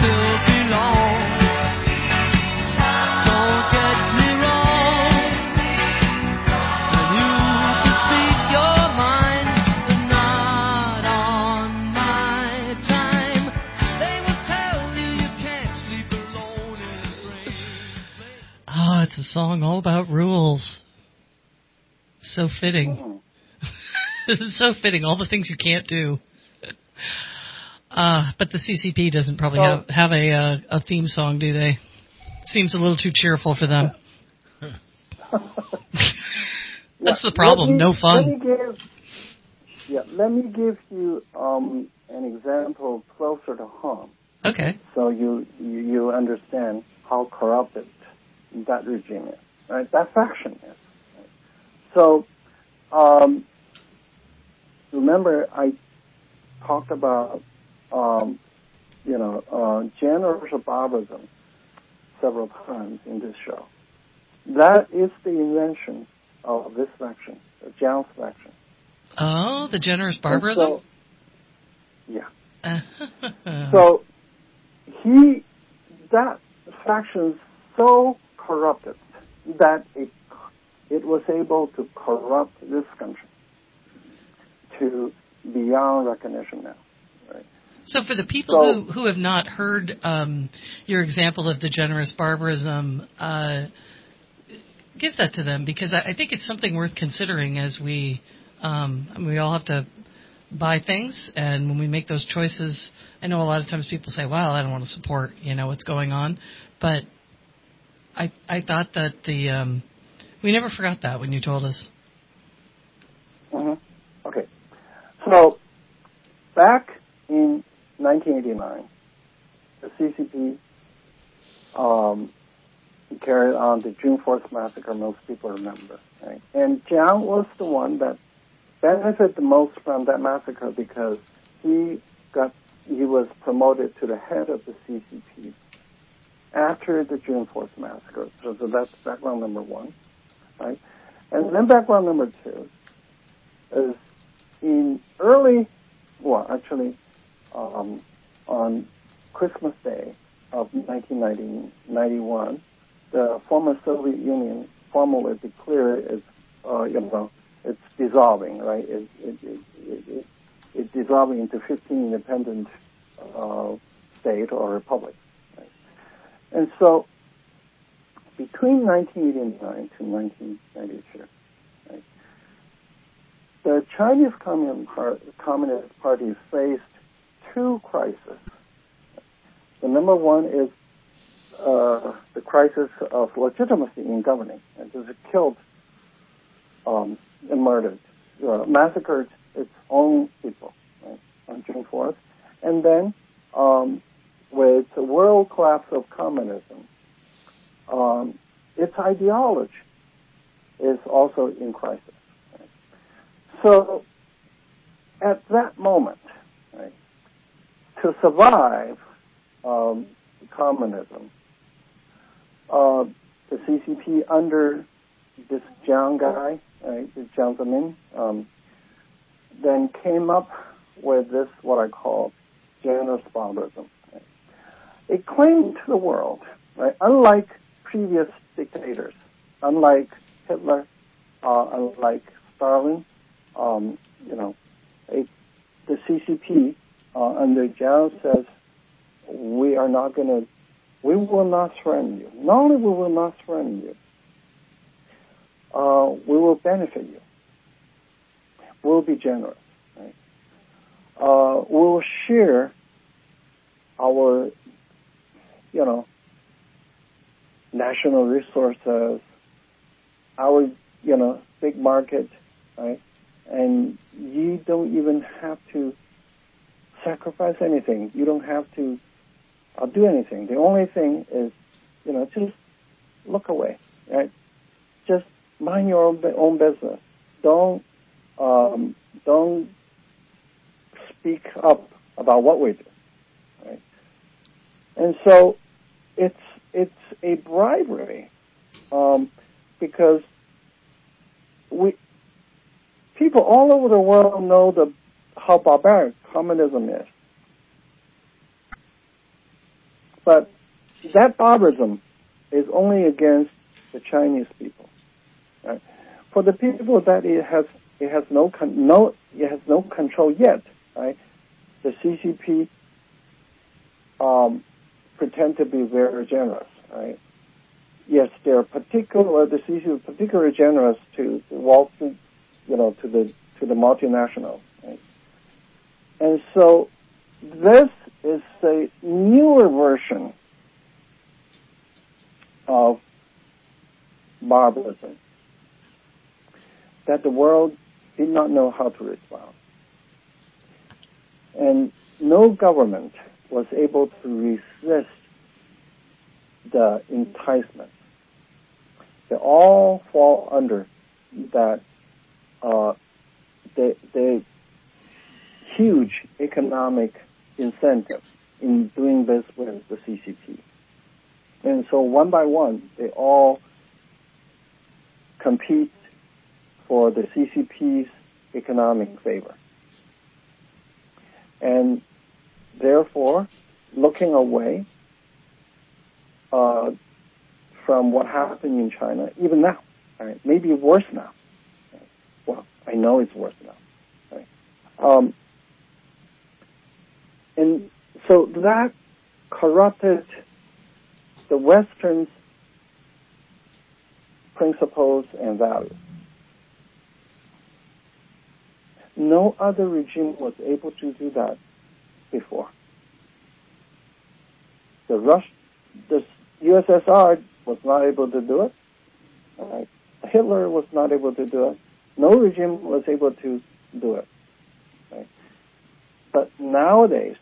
still belong. Don't get me wrong. And you can speak your mind, but not on my time. They will tell you you can't sleep alone in a strange. Oh, it's a song all about rules. So fitting. So fitting. All the things you can't do. Uh, but the C C P doesn't probably So- have, have a uh, a theme song, do they? Seems a little too cheerful for them. That's the problem. Let me- No Let fun. me give, yeah, let me give you um, an example closer to home. Okay. So you, you you understand how corrupted that regime is, right? That faction is. Right? So, um, remember I talked about, um, you know, uh, generous barbarism several times in this show. That is the invention of this faction, the Jiang's faction. Oh, the generous And barbarism? So, yeah. So he, that faction so corrupted that it it was able to corrupt this country to beyond recognition now. Right? So for the people So- who, who have not heard um, your example of the generous barbarism, uh, give that to them, because I, I think it's something worth considering as we, um, I mean, we all have to buy things, and when we make those choices, I know a lot of times people say, well, I don't want to support, you know, what's going on, but I I thought that the, um, we never forgot that when you told us. Mm-hmm. Okay. So back in nineteen eighty-nine, the C C P um, carried on the June fourth massacre. Most people remember, right? And Jiang was the one that benefited the most from that massacre because he got he was promoted to the head of the C C P after the June fourth massacre. So, so that's background number one, right? And then background number two is in early, well, actually, um, on Christmas Day of nineteen ninety-one, the former Soviet Union formally declared its, uh, you know, it's dissolving, right? It it it, it, it, it dissolving into fifteen independent uh, state or republics. Right? And so, between nineteen eighty-nine to nineteen ninety-two, right, the Chinese Communist, Par- Communist Party faced two crises. The number one is uh, the crisis of legitimacy in governing, and it killed um, and murdered, uh, massacred its own people, right, on June fourth. And then, um, with the world collapse of communism, um, its ideology is also in crisis. Right? So, at that moment, right, to survive um, communism, uh, the C C P under this Jiang guy, right, this Jiang Zemin, um, then came up with this, what I call generous barbarism. Right? It claimed to the world, right, unlike previous dictators, unlike Hitler, uh, unlike Stalin, um, you know, it, the C C P uh, under Jiang says, we are not going to, we will not threaten you. Not only we will not threaten you, uh, we will benefit you. We'll be generous. Right? Uh, we will share our, you know, national resources, our, you know, big market, right? And you don't even have to sacrifice anything. You don't have to uh, do anything. The only thing is, you know, just look away, right? Just mind your own, own business. Don't um, don't speak up about what we do, right? And so it's it's a bribery um, because we people all over the world know the how barbaric communism is. But that barbarism is only against the Chinese people. Right? For the people that it has it has no con- no it has no control yet, right? The C C P um, pretend to be very generous, right? Yes, they're particular. The C C P is particularly generous to the Wall Street, you know, to the to the multinationals, right? And so this is a newer version of barbarism that the world did not know how to respond. And no government was able to resist the enticement. They all fall under that uh, the, the huge economic incentive in doing this with the C C P. And so one by one, they all compete for the C C P's economic favor. And therefore, looking away uh, from what happened in China, even now, right? Maybe worse now. Right? Well, I know it's worse now. Right? Um, and so that corrupted the Western's principles and values. No other regime was able to do that before. The Rush, the U S S R was not able to do it. Right? Hitler was not able to do it. No regime was able to do it. Right? But nowadays,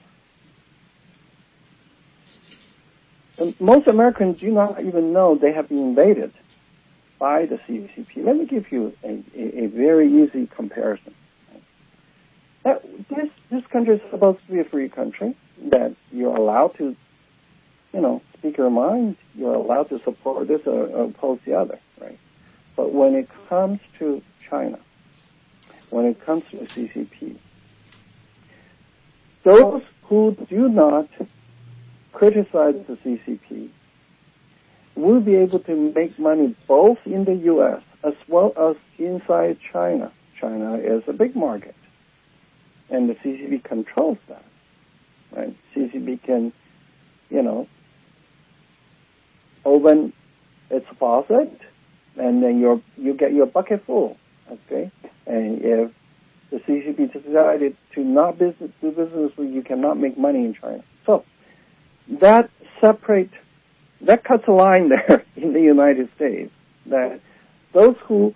most Americans do not even know they have been invaded by the C C P. Let me give you a, a, a very easy comparison. That this this country is supposed to be a free country, that you're allowed to, you know, speak your mind. You're allowed to support this or, or oppose the other, right? But when it comes to China, when it comes to the C C P, those who do not criticize the C C P will be able to make money both in the U S as well as inside China. China is a big market, and the C C P controls that. Right? C C P can, you know, open its faucet, and then you you get your bucket full. Okay, and if the C C P decided to not business, do business with you, you cannot make money in China. So that separate, that cuts a line there in the United States, that those who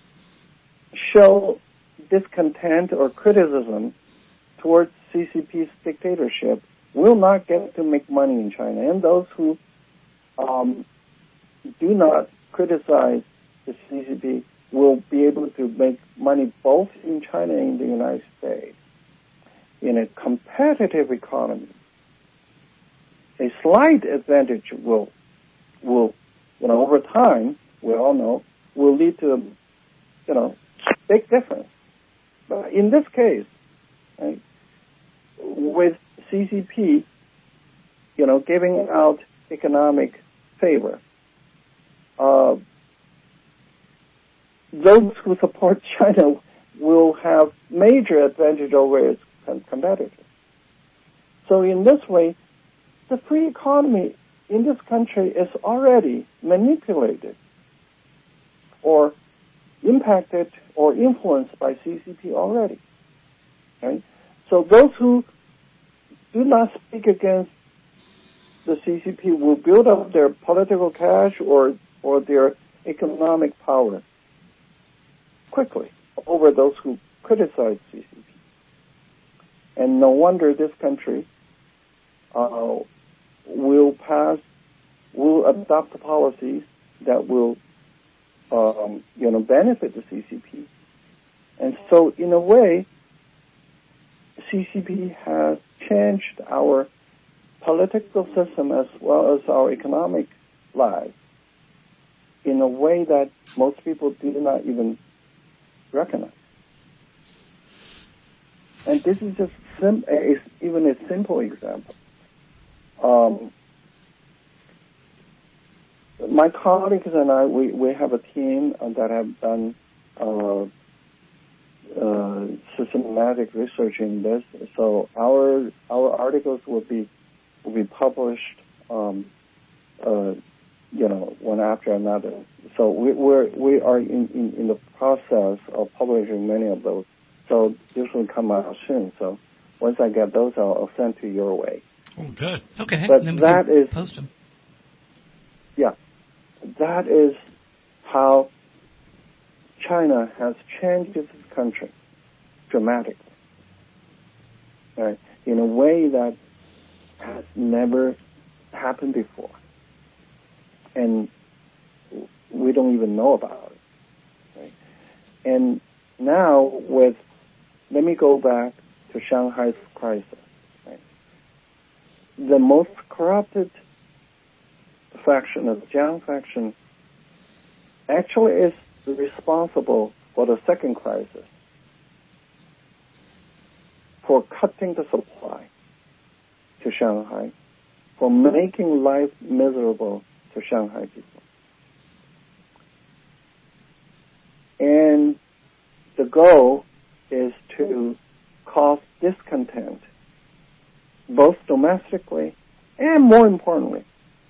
show discontent or criticism towards C C P's dictatorship will not get to make money in China, and those who um, do not criticize the C C P will be able to make money both in China and in the United States. In a competitive economy, a slight advantage will, will, you know, over time, we all know, will lead to, you know, big difference. But in this case, right, with C C P, you know, giving out economic favor, uh, those who support China will have major advantage over its competitors. So in this way, the free economy in this country is already manipulated or impacted or influenced by C C P already. Right? So those who do not speak against the C C P will build up their political cash or, or their economic power quickly over those who criticize C C P. And no wonder this country uh, will pass, will adopt policies that will, um, you know, benefit the C C P. And so, in a way, C C P has changed our political system as well as our economic lives in a way that most people do not even recognize. And this is just sim- a, even a simple example. Um, my colleagues and I, we, we have a team that have done uh, uh, systematic research in this. So our our articles will be will be published, um, uh, you know, one after another. So we we're, we are in, in, in the process of publishing many of those. So this will come out soon. So once I get those, I'll, I'll send to your way. Oh, good. Okay. But then we that can is post them. Yeah, that is how China has changed its country dramatically, right? In a way that has never happened before, and we don't even know about it, right? And now with, let me go back to Shanghai's crisis, right? The most corrupted faction of the Jiang faction actually is responsible for the second crisis, for cutting the supply to Shanghai, for making life miserable to Shanghai people. And the goal is to cause discontent, both domestically and, more importantly,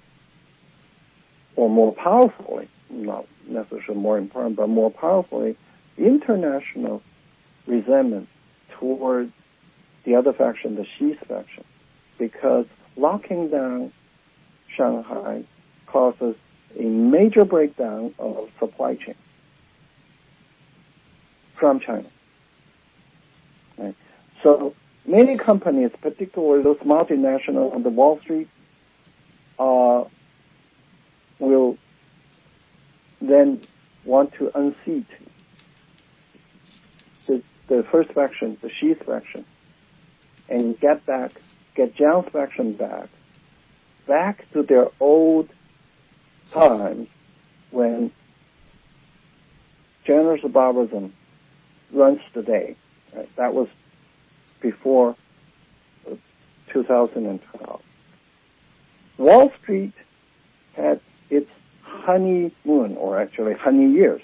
or more powerfully, not necessarily more important, but more powerfully, international resentment toward the other faction, the Xi's faction, because locking down Shanghai causes a major breakdown of supply chain from China. Right? So many companies, particularly those multinationals on the Wall Street, uh, will then want to unseat the, the first faction, the Xi's faction, and get back, get Jiang's faction back, back to their old times when generous barbarism runs the day. Right? That was before two thousand twelve. Wall Street had its honeymoon, or actually honey years.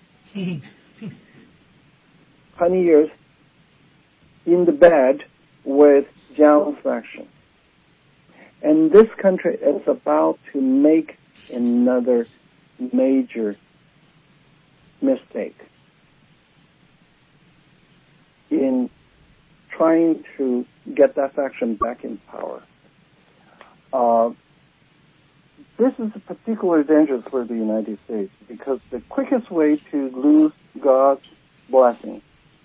honey years in the bed with Jiang's faction. And this country is about to make another major mistake in trying to get that faction back in power. Uh, this is particularly dangerous for the United States because the quickest way to lose God's blessing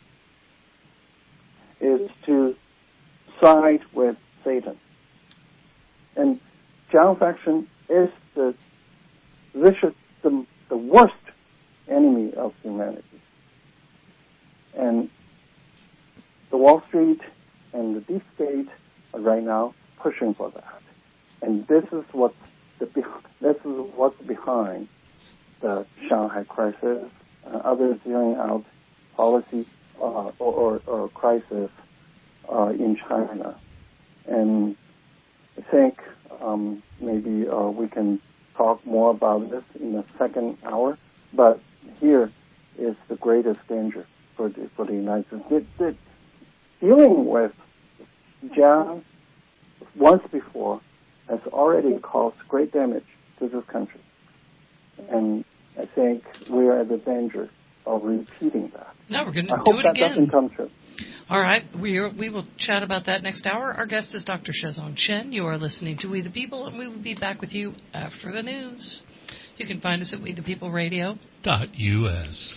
is to side with Satan. And Jiang faction is the vicious, the, the worst enemy of humanity. And the Wall Street and the deep state are right now pushing for that. And this is what's the, this is what's behind the Shanghai crisis and other zeroing out policy uh, or, or, or crisis uh, in China. And I think um, maybe uh, we can talk more about this in the second hour, but here is the greatest danger for the, for the United States. The, the, dealing with Jiang once before has already caused great damage to this country. And I think we are at the danger of repeating that. No, we're going I to do hope it that again. doesn't come true. All right, we are, we will chat about that next hour. Our guest is Doctor Shezong Chen. You are listening to We the People, and we will be back with you after the news. You can find us at we the people radio dot U S.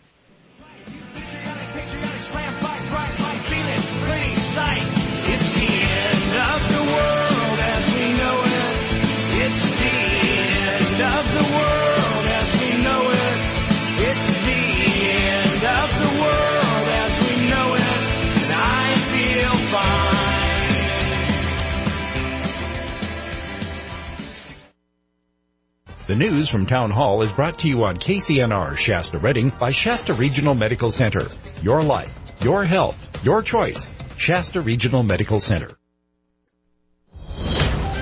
The news from Town Hall is brought to you on K C N R Shasta Redding by Shasta Regional Medical Center. Your life, your health, your choice. Shasta Regional Medical Center.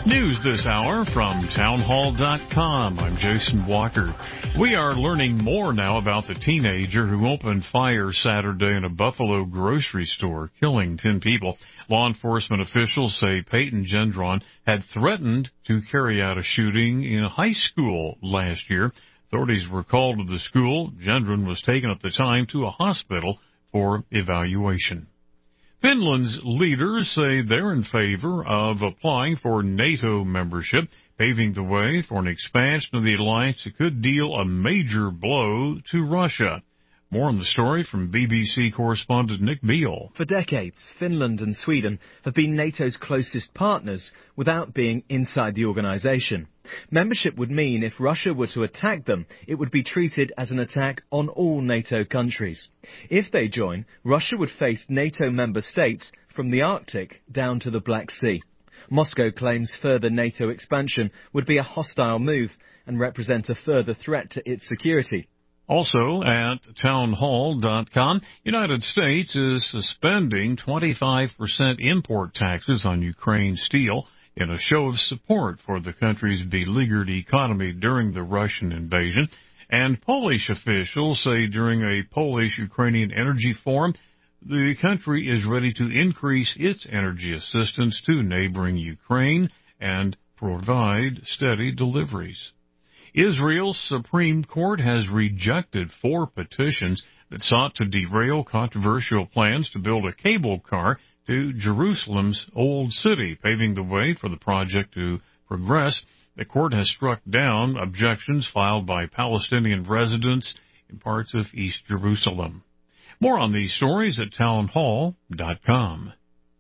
News this hour from townhall dot com. I'm Jason Walker. We are learning more now about the teenager who opened fire Saturday in a Buffalo grocery store, killing ten people. Law enforcement officials say Peyton Gendron had threatened to carry out a shooting in a high school last year. Authorities were called to the school. Gendron was taken at the time to a hospital for evaluation. Finland's leaders say they're in favor of applying for NATO membership, paving the way for an expansion of the alliance that could deal a major blow to Russia. More on the story from B B C correspondent Nick Beale. For decades, Finland and Sweden have been NATO's closest partners without being inside the organisation. Membership would mean if Russia were to attack them, it would be treated as an attack on all NATO countries. If they join, Russia would face NATO member states from the Arctic down to the Black Sea. Moscow claims further NATO expansion would be a hostile move and represent a further threat to its security. Also at townhall dot com, United States is suspending twenty-five percent import taxes on Ukraine steel in a show of support for the country's beleaguered economy during the Russian invasion. And Polish officials say during a Polish-Ukrainian energy forum, the country is ready to increase its energy assistance to neighboring Ukraine and provide steady deliveries. Israel's Supreme Court has rejected four petitions that sought to derail controversial plans to build a cable car to Jerusalem's Old City, paving the way for the project to progress. The court has struck down objections filed by Palestinian residents in parts of East Jerusalem. More on these stories at townhall dot com.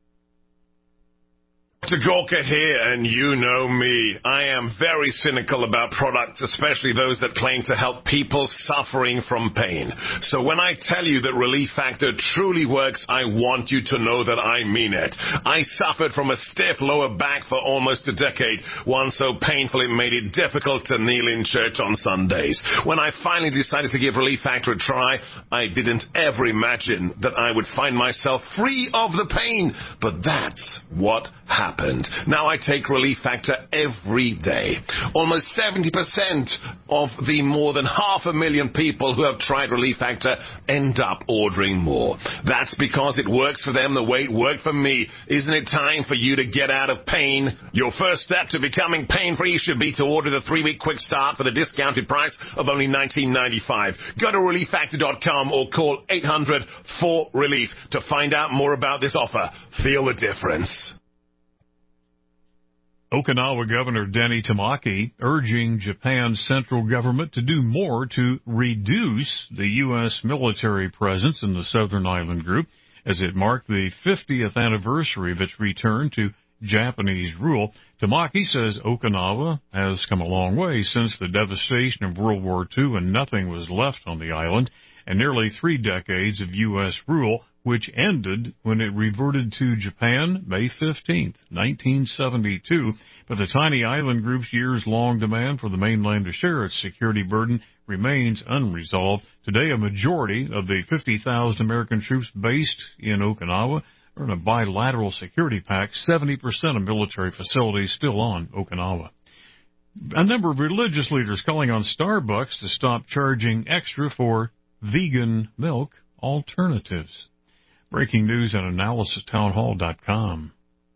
Doctor Gorka here, and you know me. I am very cynical about products, especially those that claim to help people suffering from pain. So when I tell you that Relief Factor truly works, I want you to know that I mean it. I suffered from a stiff lower back for almost a decade, one so painful it made it difficult to kneel in church on Sundays. When I finally decided to give Relief Factor a try, I didn't ever imagine that I would find myself free of the pain. But that's what happened. Now I take Relief Factor every day. Almost seventy percent of the more than half a million people who have tried Relief Factor end up ordering more. That's because it works for them the way it worked for me. Isn't it time for you to get out of pain? Your first step to becoming pain-free should be to order the three-week quick start for the discounted price of only nineteen ninety-five. Go to relief factor dot com or call eight hundred four relief to find out more about this offer. Feel the difference. Okinawa Governor Denny Tamaki urging Japan's central government to do more to reduce the U S military presence in the southern island group as it marked the fiftieth anniversary of its return to Japanese rule. Tamaki says Okinawa has come a long way since the devastation of World War Two and nothing was left on the island, and nearly three decades of U S rule, which ended when it reverted to Japan May fifteenth, nineteen seventy-two. But the tiny island group's years-long demand for the mainland to share its security burden remains unresolved. Today, a majority of the fifty thousand American troops based in Okinawa are in a bilateral security pact, seventy percent of military facilities still on Okinawa. A number of religious leaders calling on Starbucks to stop charging extra for vegan milk alternatives. Breaking news and analysis, townhall dot com.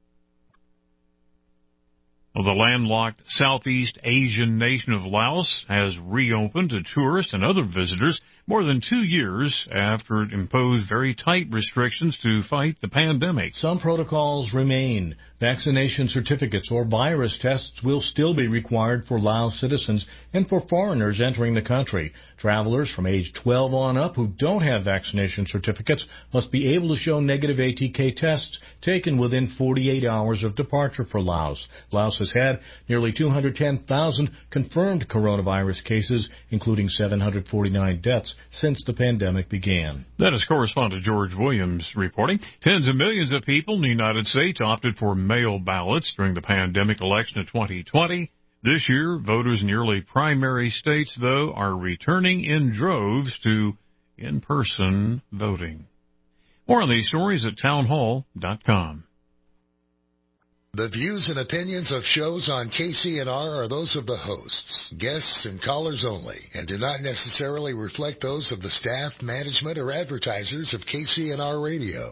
Well, the landlocked Southeast Asian nation of Laos has reopened to tourists and other visitors more than two years after it imposed very tight restrictions to fight the pandemic. Some protocols remain. Vaccination certificates or virus tests will still be required for Laos citizens and for foreigners entering the country. Travelers from age twelve on up who don't have vaccination certificates must be able to show negative A T K tests taken within forty-eight hours of departure for Laos. Laos has had nearly two hundred ten thousand confirmed coronavirus cases, including seven hundred forty-nine deaths since the pandemic began. That is correspondent George Williams reporting. Tens of millions of people in the United States opted for mail ballots during the pandemic election of twenty twenty. This year, voters in nearly primary states, though, are returning in droves to in-person voting. More on these stories at townhall dot com. The views and opinions of shows on K C N R are those of the hosts, guests, and callers only, and do not necessarily reflect those of the staff, management, or advertisers of K C N R Radio.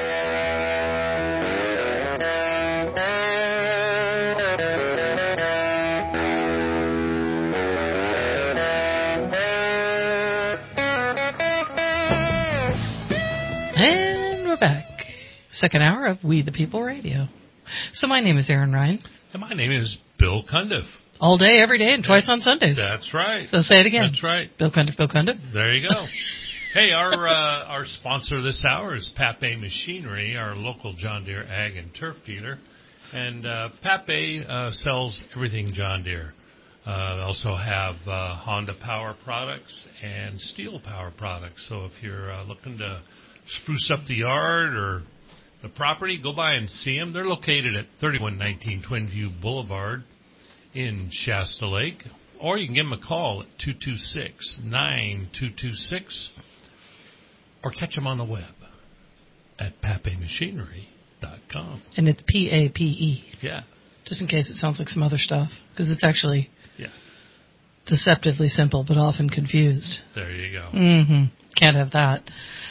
And we're back. Second hour of We the People Radio. So my name is Aaron Ryan. And my name is Bill Cundiff. All day, every day, and twice on Sundays. That's right. So say it again. That's right. Bill Cundiff, Bill Cundiff. There you go. Hey, our uh, our sponsor this hour is Pape Machinery, our local John Deere ag and turf dealer. And uh, Pape uh, sells everything John Deere. Uh, they also have uh, Honda Power products and Steel Power products. So if you're uh, looking to spruce up the yard or the property, go by and see them. They're located at thirty-one nineteen Twin View Boulevard in Shasta Lake. Or you can give them a call at two two six, nine two two six. Or catch them on the web at pape machinery dot com. And it's P A P E. Yeah. Just in case it sounds like some other stuff. Because it's actually yeah. deceptively simple, but often confused. There you go. Mm-hmm. Can't have that.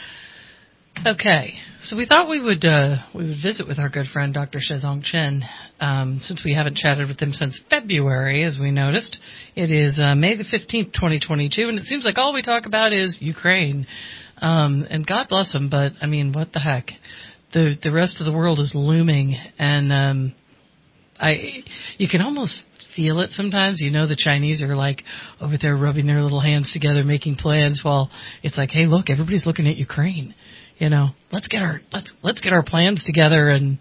Okay, so we thought we would uh, we would visit with our good friend Doctor Shizong Chen, um, since we haven't chatted with him since February, as we noticed. It is uh, May the fifteenth, twenty twenty-two, and it seems like all we talk about is Ukraine. Um, and God bless him, but, I mean, what the heck? The the rest of the world is looming, and um, I you can almost feel it sometimes. You know the Chinese are, like, over there rubbing their little hands together, making plans, while it's like, hey, look, everybody's looking at Ukraine. You know, let's get our let's let's get our plans together and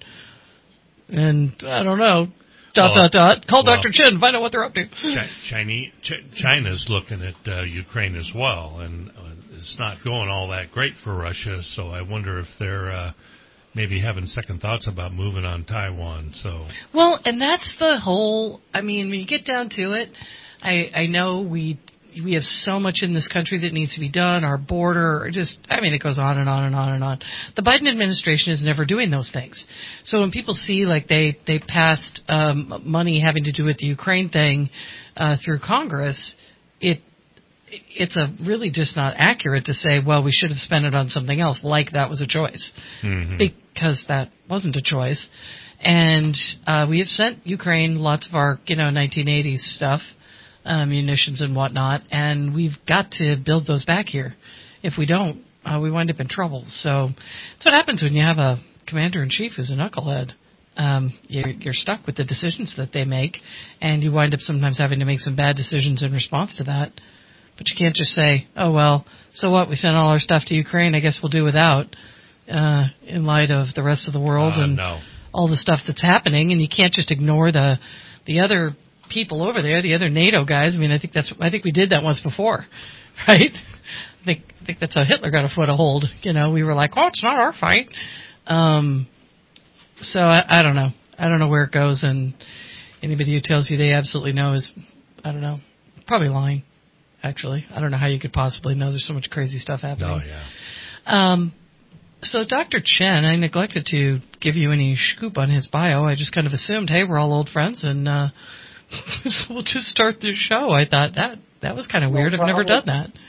and I don't know, dot well, dot dot. Call well, Doctor Chen, find out what they're up to. Chi- Chinese, Ch- China's looking at uh, Ukraine as well, and uh, it's not going all that great for Russia. So I wonder if they're uh, maybe having second thoughts about moving on Taiwan. So well, and that's the whole. I mean, when you get down to it, I I know we. We have so much in this country that needs to be done, our border, just, I mean, it goes on and on and on and on. The Biden administration is never doing those things. So when people see, like, they, they passed um, money having to do with the Ukraine thing uh, through Congress, it it's a really just not accurate to say, well, we should have spent it on something else, like that was a choice. Mm-hmm. Because that wasn't a choice. And uh, we have sent Ukraine lots of our, you know, nineteen eighties stuff. Uh, munitions and whatnot, and we've got to build those back here. If we don't, uh, we wind up in trouble. So that's what happens when you have a commander-in-chief who's a knucklehead. Um, you're, you're stuck with the decisions that they make, and you wind up sometimes having to make some bad decisions in response to that. But you can't just say, oh, well, so what, we sent all our stuff to Ukraine, I guess we'll do without, uh, in light of the rest of the world uh, and no. all the stuff that's happening, and you can't just ignore the the other people over there, the other NATO guys. I mean, I think that's I think we did that once before, right? I think I think that's how Hitler got a foothold. You know, we were like, oh, it's not our fight. Um, so I, I don't know. I don't know where it goes, and anybody who tells you they absolutely know is, I don't know, probably lying. Actually, I don't know how you could possibly know. There's so much crazy stuff happening. Oh yeah. Um, so Doctor Chen, I neglected to give you any scoop on his bio. I just kind of assumed, hey, we're all old friends, and uh, so we'll just start this show. I thought that that was kind of No weird. I've never problem. done that.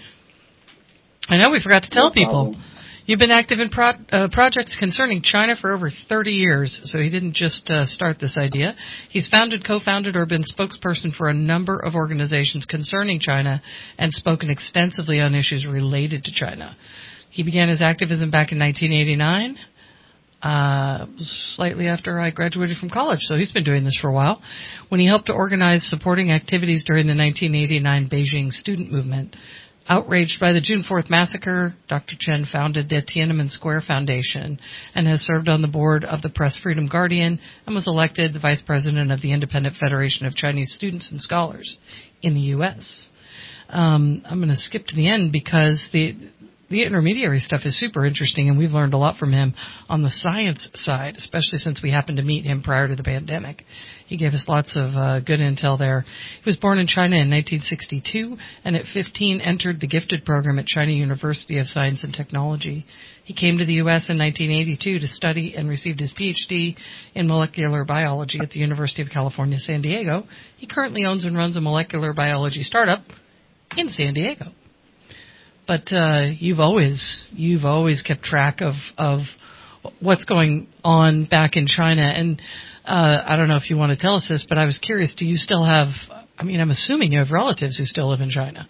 I know we forgot to tell No people. problem. You've been active in pro- uh, projects concerning China for over thirty years, so he didn't just uh, start this idea. He's founded, co-founded, or been spokesperson for a number of organizations concerning China and spoken extensively on issues related to China. He began his activism back in nineteen eighty-nine, uh, slightly after I graduated from college, so he's been doing this for a while, when he helped to organize supporting activities during the nineteen eighty-nine Beijing student movement. Outraged by the June fourth massacre, Doctor Chen founded the Tiananmen Square Foundation and has served on the board of the Press Freedom Guardian and was elected the vice president of the Independent Federation of Chinese Students and Scholars in the U S. Um, I'm going to skip to the end because the the intermediary stuff is super interesting, and we've learned a lot from him on the science side, especially since we happened to meet him prior to the pandemic. He gave us lots of uh, good intel there. He was born in China in nineteen sixty-two, and at fifteen entered the gifted program at China University of Science and Technology. He came to the U S in nineteen eighty-two to study and received his P H D in molecular biology at the University of California, San Diego. He currently owns and runs a molecular biology startup in San Diego. But uh, you've always you've always kept track of of what's going on back in China, and uh, I don't know if you want to tell us this, but I was curious. Do you still have? I mean, I'm assuming you have relatives who still live in China.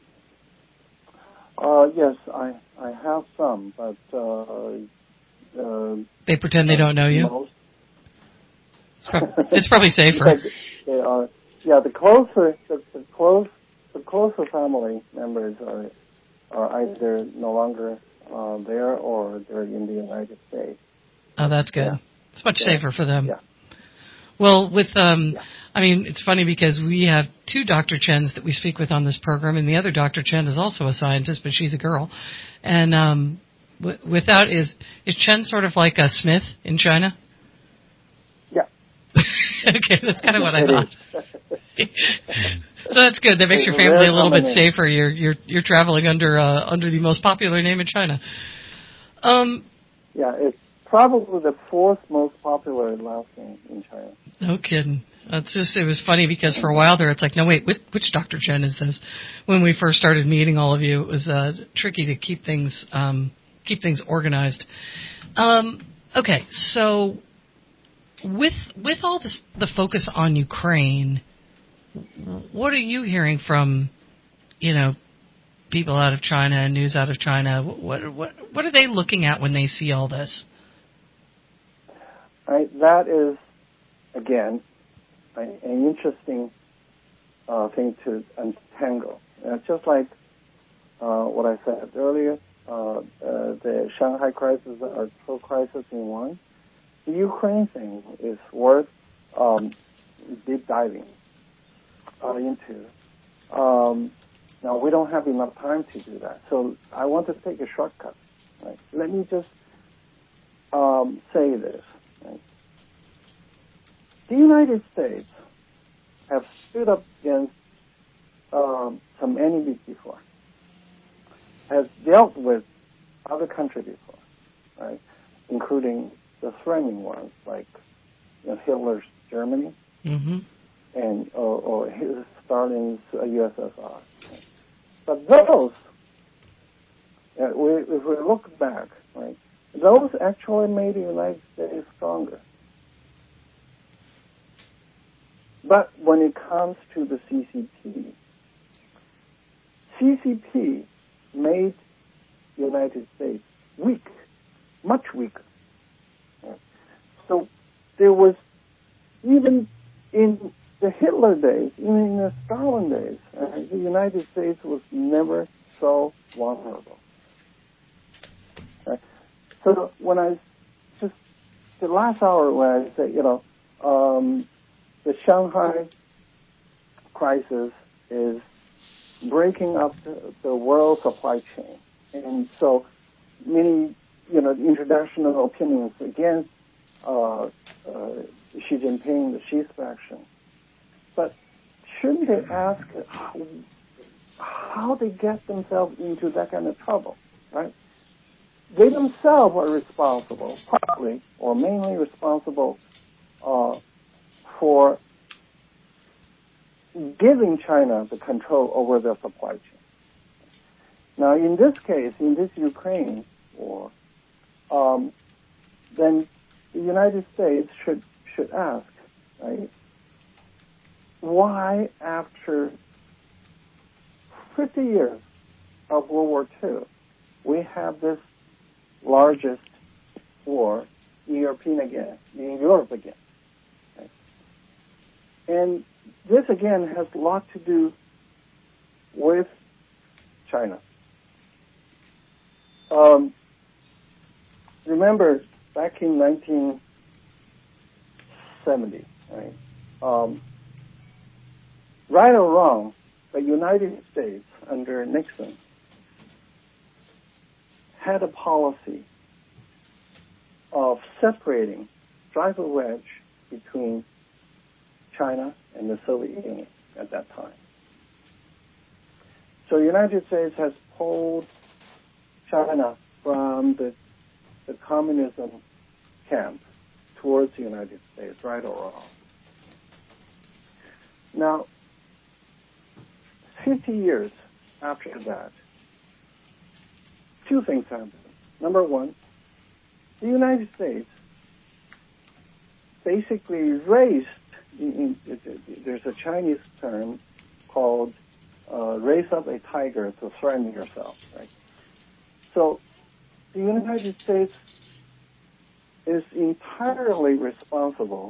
Uh, yes, I I have some, but uh, uh, they pretend they don't know you. Most, it's, prob- it's probably safer. They are, yeah, the closer the, the close the closer family members are. are either no longer uh, there or they're in the United States. Oh, that's good. Yeah. It's much yeah. safer for them. Yeah. Well, with, um, yeah. I mean, it's funny because we have two Doctor Chens that we speak with on this program, and the other Doctor Chen is also a scientist, but she's a girl. And um, w- without, is, is Chen sort of like a Smith in China? Yeah. Okay, that's kind of what I thought. So that's good. That makes your family a little bit safer. You're you're you're traveling under uh, under the most popular name in China. Um, yeah, it's probably the fourth most popular last name in China. No kidding. That's just it was funny because for a while there it's like, no wait, which, which Doctor Chen is this? When we first started meeting all of you, it was uh, tricky to keep things um, keep things organized. Um, okay, so with with all this the focus on Ukraine. What are you hearing from, you know, people out of China and news out of China? What what what are they looking at when they see all this? Right, that is, again, an interesting uh, thing to untangle. Uh, just like uh, what I said earlier, uh, uh, the Shanghai crisis are two crises in one. The Ukraine thing is worth um, deep diving Uh, into. Um, now, we don't have enough time to do that, so I want to take a shortcut. Right? Let me just um, say this. Right? The United States have stood up against um, some enemies before, has dealt with other countries before, right? Including the threatening ones like you know, Hitler's Germany. Mm-hmm. And or, or his Stalin's uh, U S S R. But those, uh, we, if we look back, right, those actually made the United States stronger. But when it comes to the C C P, C C P made the United States weak, much weaker. Right? So there was, even in the Hitler days, even in the Stalin days, uh, the United States was never so vulnerable. Uh, so when I just the last hour when I said, you know, um, the Shanghai crisis is breaking up the, the world supply chain, and so many, you know, international opinions against uh, uh, Xi Jinping, the Xi's faction. But shouldn't they ask how, how they get themselves into that kind of trouble, right? They themselves are responsible, partly or mainly responsible uh, for giving China the control over their supply chain. Now, in this case, in this Ukraine war, um, then the United States should should ask, right? Why, after fifty years of World War Two, we have this largest war in European again, in Europe again? Right? And this again has a lot to do with China. Um, remember, back in nineteen seventy, right? Um, right or wrong, the United States under Nixon had a policy of separating, drive a wedge between China and the Soviet Union at that time. So the United States has pulled China from the, the communism camp towards the United States, right or wrong. Now, fifty years after that, two things happened. Number one, the United States basically raised, in, in, there's a Chinese term called uh, raise up a tiger to threaten yourself, right? So the United States is entirely responsible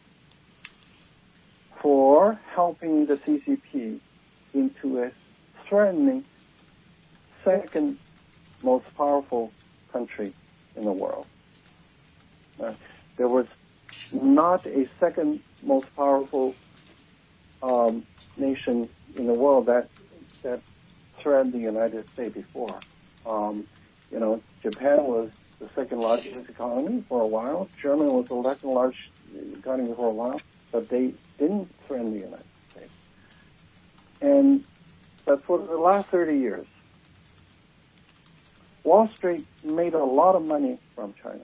for helping the C C P into a threatening second most powerful country in the world. Uh, there was not a second most powerful um, nation in the world that that threatened the United States before. Um, you know, Japan was the second largest economy for a while. Germany was the second largest economy for a while, but they didn't threaten the United States. And but for the last thirty years, Wall Street made a lot of money from China.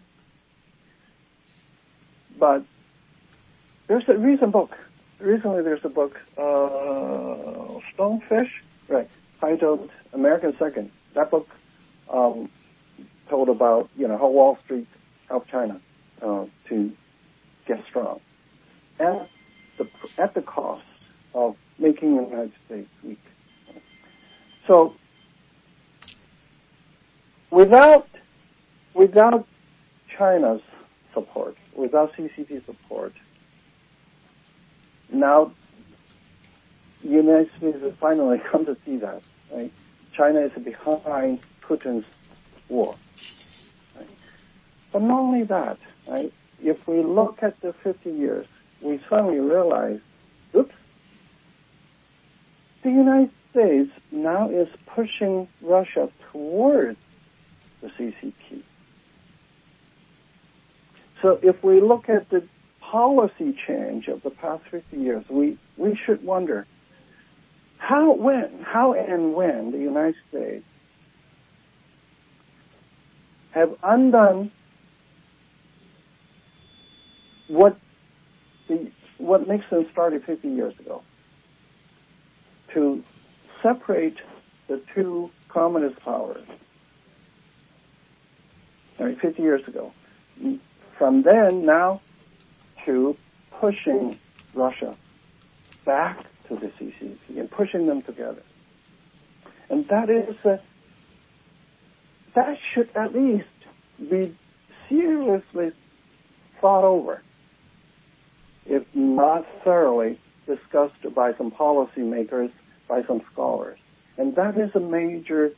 But there's a recent book. Recently there's a book, uh, Stonefish, right, titled American Second. That book um, told about, you know, how Wall Street helped China uh, to get strong. At the, at the cost of making the United States weak. So without without China's support, without C C P support, now the United States has finally come to see that, right? China is behind Putin's war. Right? But not only that, right? If we look at the fifty years, we suddenly realize, oops, the United States now is pushing Russia towards the C C P. So if we look at the policy change of the past fifty years, we, we should wonder how, when, how and when the United States have undone what the, what Nixon started fifty years ago to separate the two communist powers, right, fifty years ago. From then, now, to pushing Russia back to the C C P and pushing them together. And that is, uh, that should at least be seriously thought over, if not thoroughly discussed by some policymakers, by some scholars. And that is a major,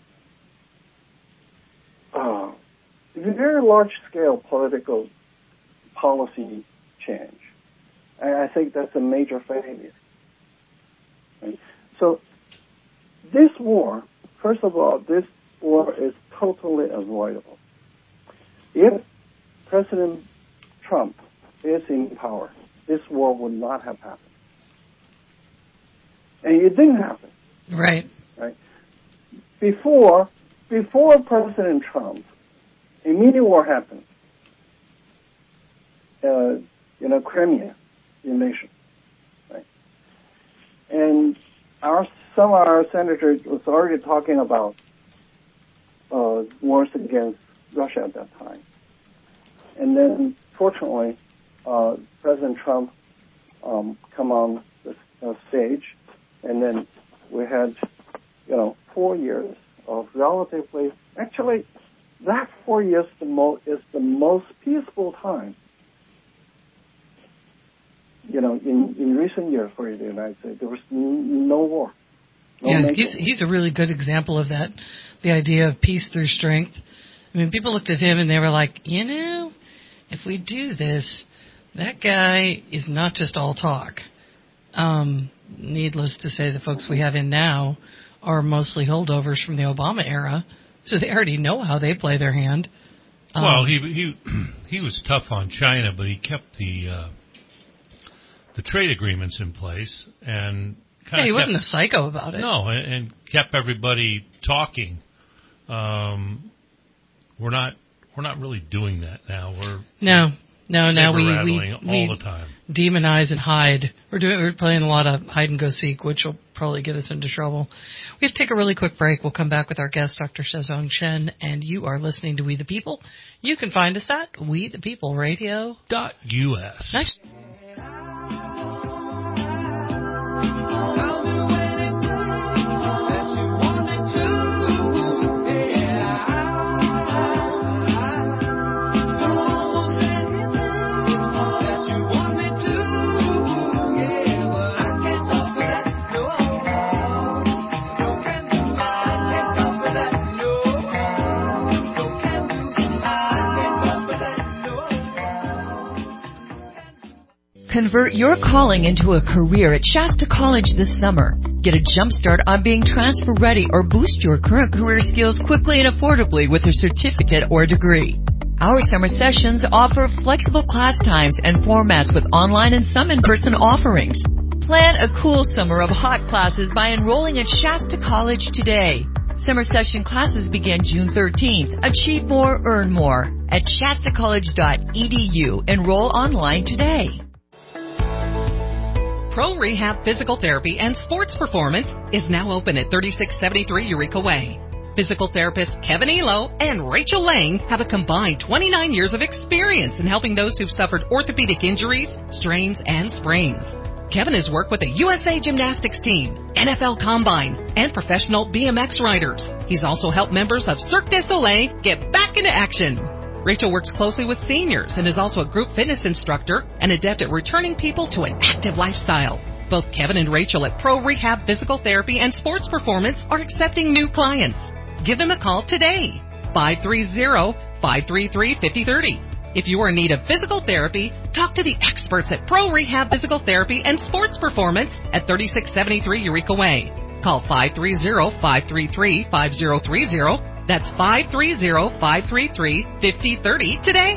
uh, very large-scale political policy change. And I think that's a major failure. Right? So this war, first of all, this war is totally avoidable. If President Trump is in power, this war would not have happened. And it didn't happen. Right. Right. Before, before President Trump, a mini war happened. Uh, you know, Crimea invasion, right? And our some of our senators was already talking about uh, wars against Russia at that time. And then, fortunately, uh, President Trump um, come on the uh, stage, and then we had, you know, four years of relatively, actually, that four years the mo- is the most peaceful time, you know, in, in recent years for the United States. There was n- no war. No yeah, major he's, he's a really good example of that, the idea of peace through strength. I mean, people looked at him and they were like, you know, if we do this, that guy is not just all talk. Um, needless to say, the folks we have in now are mostly holdovers from the Obama era. So they already know how they play their hand. Um, well, he he he was tough on China, but he kept the uh, the trade agreements in place and kind yeah, of he kept, wasn't a psycho about it. No, and, and kept everybody talking. Um, we're not we're not really doing that now. We're no, no, now we we, all we the time. demonize and hide. We're doing we're playing a lot of hide and go seek, which will probably get us into trouble. We have to take a really quick break. We'll come back with our guest, Doctor Shezong Chen, and you are listening to We the People. You can find us at we the people radio dot U S. Nice. Convert your calling into a career at Shasta College this summer. Get a jump start on being transfer ready or boost your current career skills quickly and affordably with a certificate or degree. Our summer sessions offer flexible class times and formats with online and some in-person offerings. Plan a cool summer of hot classes by enrolling at Shasta College today. Summer session classes begin June thirteenth. Achieve more, earn more at shasta college dot e d u. Enroll online today. Pro Rehab Physical Therapy and Sports Performance is now open at thirty-six seventy-three Eureka Way. Physical therapists Kevin Elo and Rachel Lang have a combined twenty-nine years of experience in helping those who've suffered orthopedic injuries, strains, and sprains. Kevin has worked with the U S A Gymnastics team, N F L Combine, and professional B M X riders. He's also helped members of Cirque du Soleil get back into action. Rachel works closely with seniors and is also a group fitness instructor and adept at returning people to an active lifestyle. Both Kevin and Rachel at Pro Rehab Physical Therapy and Sports Performance are accepting new clients. Give them a call today, five three zero, five three three, five zero three zero. If you are in need of physical therapy, talk to the experts at Pro Rehab Physical Therapy and Sports Performance at thirty-six seventy-three Eureka Way. Call five three zero, five three three, five zero three zero. That's five three zero, five three three, five zero three zero today.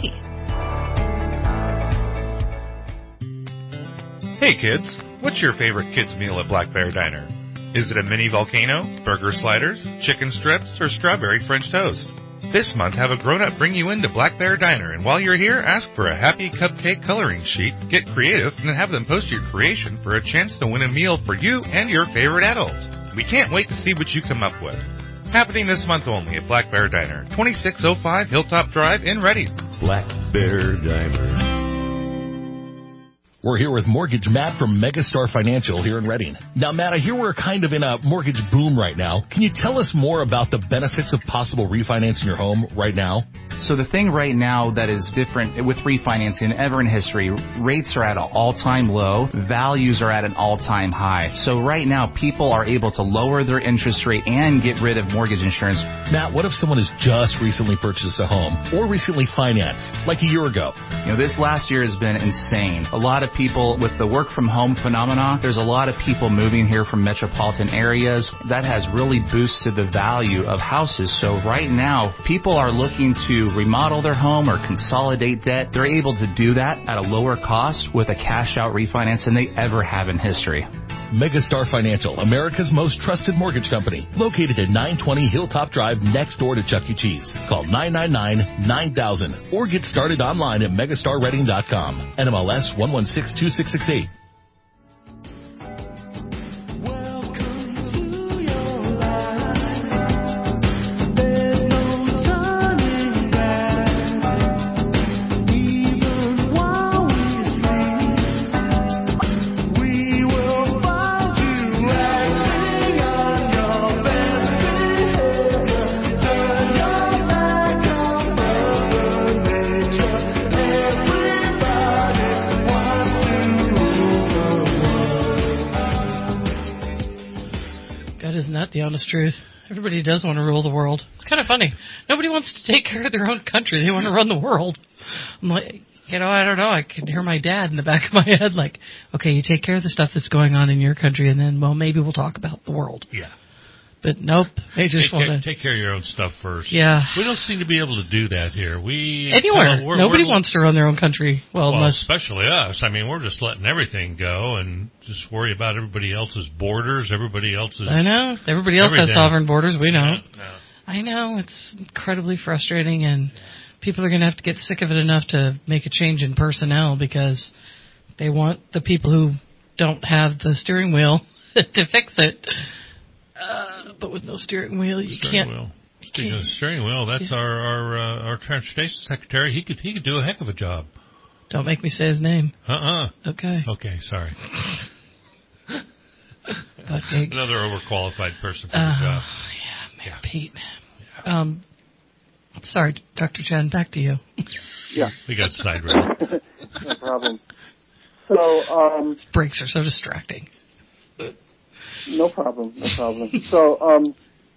Hey kids, what's your favorite kids meal at Black Bear Diner? Is it a mini volcano, burger sliders, chicken strips, or strawberry French toast? This month, have a grown-up bring you into Black Bear Diner, and while you're here, ask for a happy cupcake coloring sheet, get creative, and have them post your creation for a chance to win a meal for you and your favorite adults. We can't wait to see what you come up with. Happening this month only at Black Bear Diner, twenty-six oh five Hilltop Drive in Reading. Black Bear Diner. We're here with Mortgage Matt from Megastar Financial here in Reading. Now, Matt, I hear we're kind of in a mortgage boom right now. Can you tell us more about the benefits of possible refinancing your home right now? So the thing right now that is different with refinancing ever in history, rates are at an all-time low, values are at an all-time high. So right now, people are able to lower their interest rate and get rid of mortgage insurance. Matt, what if someone has just recently purchased a home or recently financed, like a year ago? You know, this last year has been insane. A lot of people, with the work from home phenomena, there's a lot of people moving here from metropolitan areas. That has really boosted the value of houses. So right now, people are looking to remodel their home or consolidate debt. They're able to do that at a lower cost with a cash-out refinance than they ever have in history. Megastar Financial, America's most trusted mortgage company, located at nine twenty Hilltop Drive next door to Chuck E. Cheese. Call nine nine nine, nine thousand or get started online at megastar reading dot com. N M L S one one six two six six eight. The honest truth. Everybody does want to rule the world. It's kind of funny. Nobody wants to take care of their own country. They want to run the world. I'm like, you know, I don't know. I can hear my dad in the back of my head like, okay, you take care of the stuff that's going on in your country, and then, well, maybe we'll talk about the world. Yeah. But nope, they just take, want to take care of your own stuff first. Yeah. We don't seem to be able to do that here. We Anywhere. Uh, we're, Nobody we're, wants to run their own country. Well, well unless, especially us. I mean, we're just letting everything go and just worry about everybody else's borders, everybody else's... I know. Everybody else everything. has sovereign borders. We know. Yeah, no. I know. It's incredibly frustrating, and people are going to have to get sick of it enough to make a change in personnel because they want the people who don't have the steering wheel to fix it. Uh, but with no steering wheel, you steering can't. Wheel. You Speaking can't. of steering wheel, that's Yeah. our our uh, our transportation secretary. He could he could do a heck of a job. Don't make me say his name. Uh-uh. Okay. Okay, sorry. Buttgig. Another overqualified person for Uh, the job. Yeah, man, yeah. Pete. Um, sorry, Doctor Chen, back to you. Yeah. We got sidetracked. No problem. So, um... Breaks are so distracting. No problem, no problem. So, um,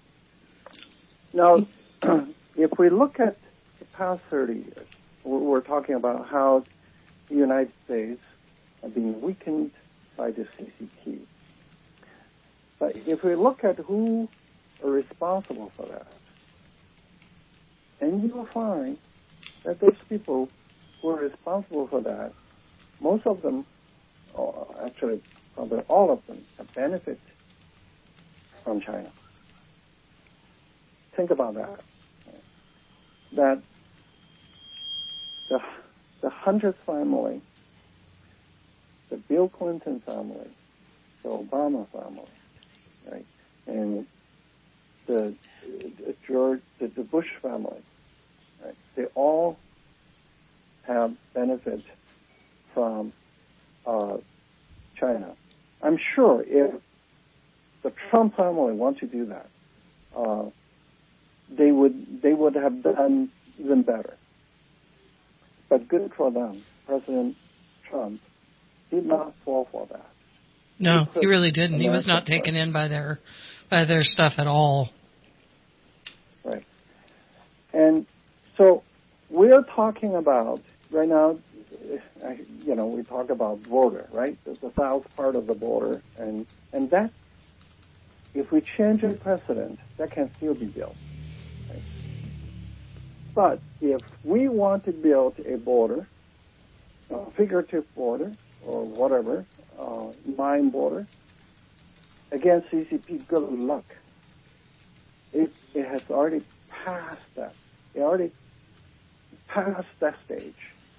now, if we look at the past thirty years, we're talking about how the United States are being weakened by the C C P. But if we look at who are responsible for that, and you will find that those people who are responsible for that, most of them, or actually probably all of them, have benefited from China. Think about that. That the the Hunter family, the Bill Clinton family, the Obama family, right, and the, the George, the, the Bush family, right, they all have benefit from uh, China. I'm sure if the Trump family want to do that, uh, they would they would have done even better. But good for them. President Trump did not fall for that. No, He he really didn't. He was not America taken in by their by their stuff at all. Right. And so we're talking about right now. You know, we talk about border, right? The, the south part of the border, and and that. If we change the precedent, that can still be built. Right? But if we want to build a border, a figurative border, or whatever, uh, mine border, against C C P, good luck. It, it has already passed that. It already passed that stage.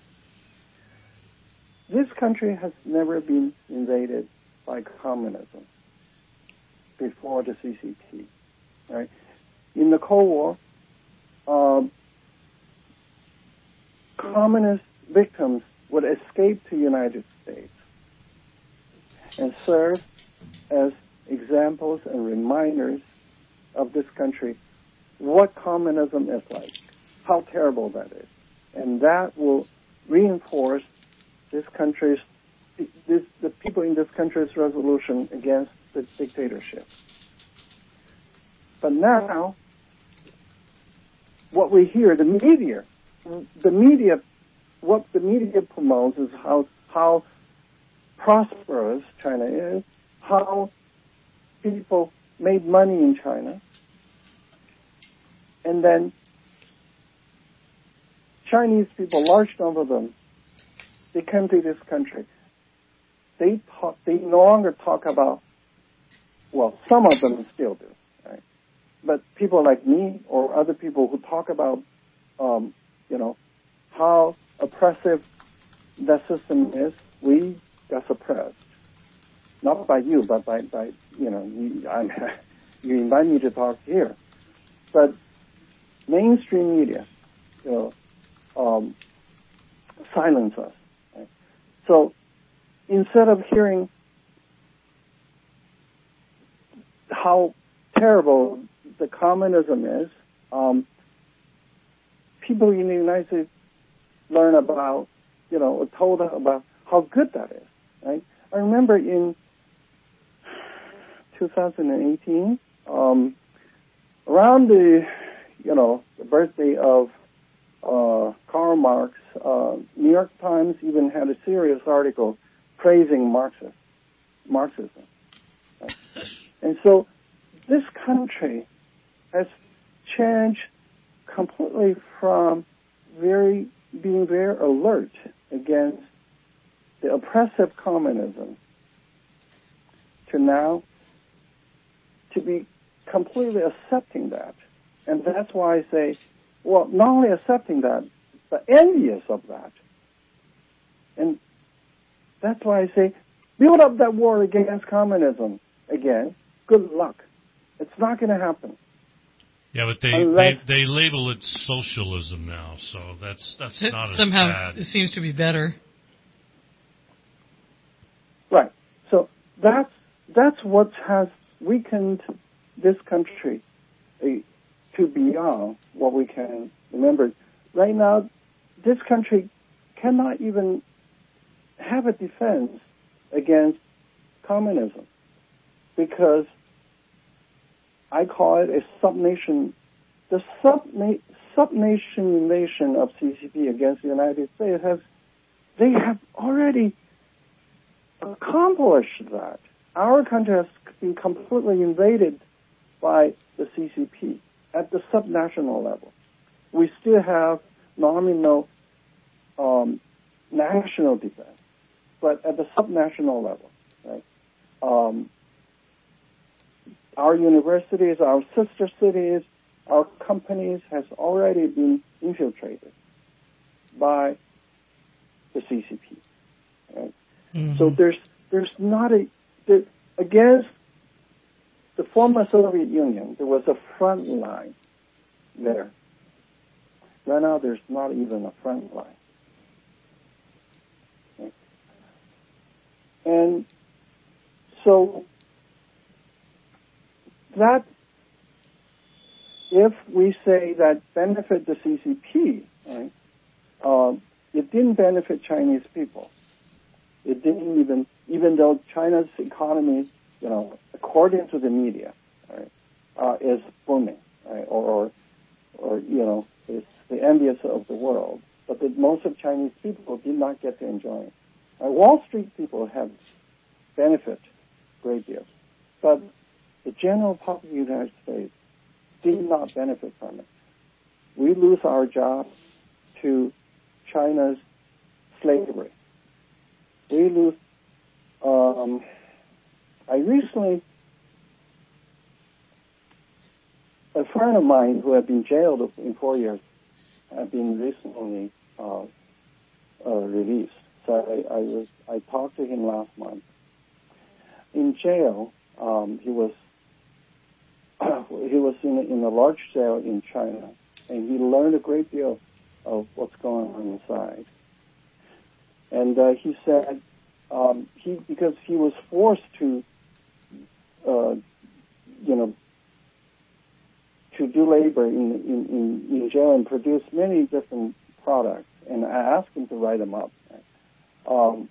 This country has never been invaded by communism before the C C P, right? In the Cold War, um, communist victims would escape to the United States and serve as examples and reminders of this country what communism is like, how terrible that is. And that will reinforce this country's, this, the people in this country's resolution against the dictatorship. But now, what we hear, the media, the media, what the media promotes is how, how prosperous China is, how people made money in China, and then Chinese people, large number of them, they come to this country. They talk, they no longer talk about, well, some of them still do, right? But people like me or other people who talk about, um, you know, how oppressive that system is, we got suppressed. Not by you, but by, by you know, you, I'm, you invite me to talk here. But mainstream media, you know, um, silence us. Right? So instead of hearing how terrible the communism is, um, people in the United States learn about, you know, told about how good that is. Right? I remember in two thousand eighteen, um, around the, you know, the birthday of uh, Karl Marx, uh, New York Times even had a serious article praising Marxism. Marxism. Right? And so this country has changed completely from very being very alert against the oppressive communism to now to be completely accepting that. And that's why I say, well, not only accepting that, but envious of that. And that's why I say, build up that war against communism again. Good luck. It's not going to happen. Yeah, but they, Unless, they they label it socialism now, so that's that's It, not as somehow bad. it seems to be better. Right. So that's that's what has weakened this country uh, to beyond what we can remember. Right now, this country cannot even have a defense against communism because I call it a subnation. The subna- subnation invasion of C C P against the United States has, they have already accomplished that. Our country has been completely invaded by the C C P at the subnational level. We still have nominal um, national defense, but at the subnational level, right? Um, our universities, our sister cities, our companies has already been infiltrated by the C C P. Right? Mm-hmm. So there's there's not a there, against the former Soviet Union. There was a front line there. Right now, there's not even a front line. Okay. And so that, if we say that benefit the C C P, right, um, it didn't benefit Chinese people. It didn't even, even though China's economy, you know, according to the media, right, uh, is booming, right, or, or, or, you know, is the envious of the world. But the, most of Chinese people did not get to enjoy it. Uh, Wall Street people have benefit a great deal. But the general public of the United States did not benefit from it. We lose our jobs to China's slavery. We lose, um, I recently, a friend of mine who had been jailed in four years had been recently uh, uh, released. So I, I was I talked to him last month. In jail, um, he was he was in a, in a large jail in China, and he learned a great deal of what's going on inside. And uh, he said um, he because he was forced to, uh, you know, to do labor in, in, in, in jail and produce many different products. And I asked him to write them up. Um,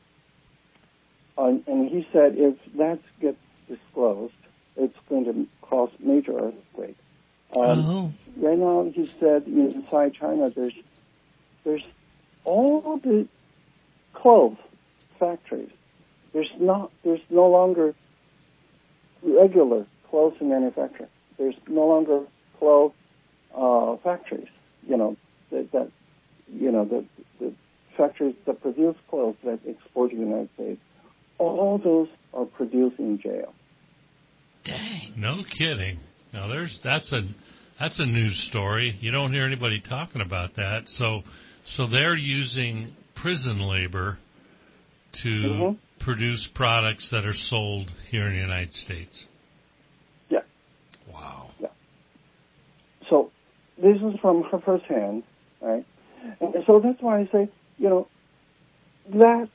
and, and he said if that gets disclosed, it's going to cause major earthquake. Um, oh. Right now, he said inside China, there's there's all the clothes factories. There's not there's no longer regular clothes manufacturing. There's no longer clothes uh, factories. You know that, that you know the, the factories that produce clothes that export to the United States. All those are produced in jail. Dang. No kidding. Now there's that's a that's a news story. You don't hear anybody talking about that. So so they're using prison labor to mm-hmm. produce products that are sold here in the United States. Yeah. Wow. Yeah. So this is from her first hand, right? And so that's why I say, you know, that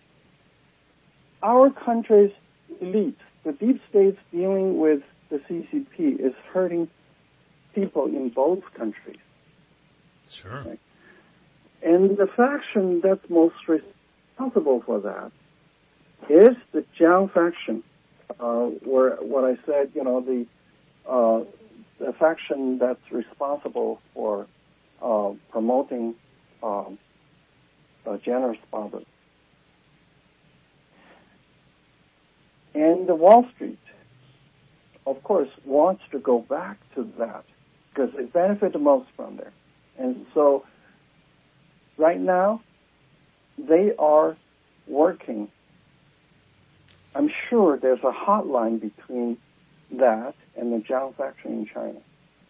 our country's elite, the deep states dealing with the C C P, is hurting people in both countries. Sure. Right? And the faction that's most responsible for that is the Jiang faction, uh, where what I said, you know, the uh, the faction that's responsible for uh, promoting um, uh, generous poverty. And the Wall Street of course, wants to go back to that because they benefit the most from there. And so right now, they are working. I'm sure there's a hotline between that and the Jiang faction in China,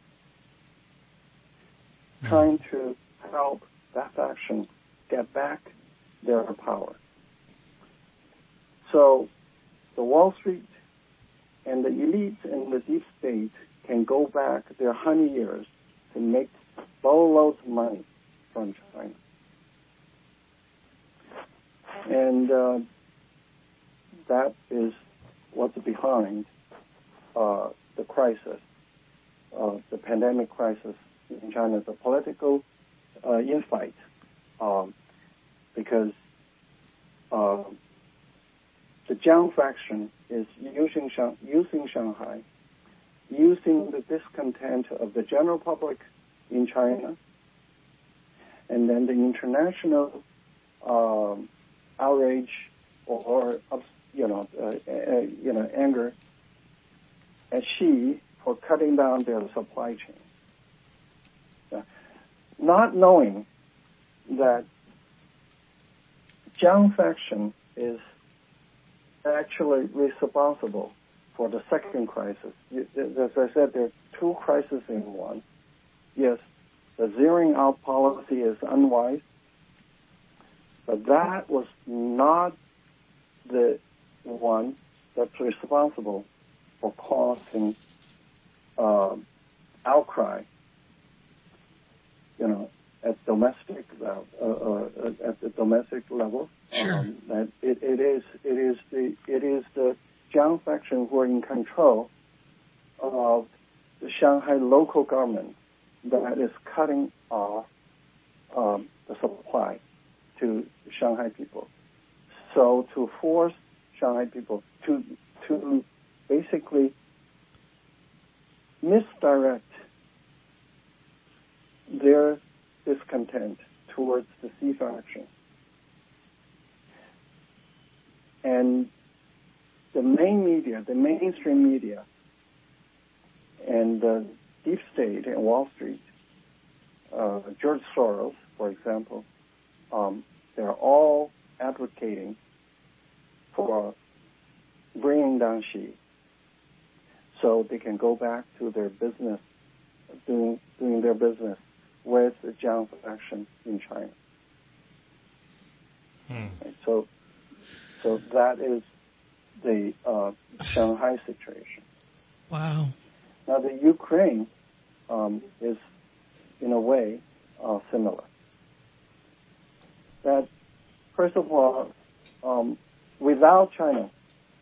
trying to help that faction get back their power. So the Wall Street and the elites and the deep state can go back their honey years to make boatloads of money from China. And uh, that is what's behind uh, the crisis, uh, the pandemic crisis in China, the political uh, infight, um, because uh, the Jiang faction is using, Shang- using Shanghai, using the discontent of the general public in China, and then the international um, outrage or, or you know, uh, uh, you know, anger at Xi for cutting down their supply chain, uh, not knowing that Jiang faction is actually responsible for the second crisis. As I said, there are two crises in one. Yes, the zeroing out policy is unwise, but that was not the one that's responsible for causing uh, outcry, you know, at domestic level, uh, uh, at the domestic level. Sure. Um, that it, it is it is the it is the Jiang faction who are in control of the Shanghai local government that is cutting off um, the supply to Shanghai people. So to force Shanghai people to to basically misdirect their discontent towards the Xi faction. And the main media, the mainstream media, and the deep state and Wall Street, uh, George Soros, for example, um, they're all advocating for bringing down Xi so they can go back to their business, doing, doing their business with the Jiang faction in China. Hmm. Right, so, so that is the uh, Shanghai situation. Wow. Now the Ukraine um, is, in a way, uh, similar. That first of all, um, without China,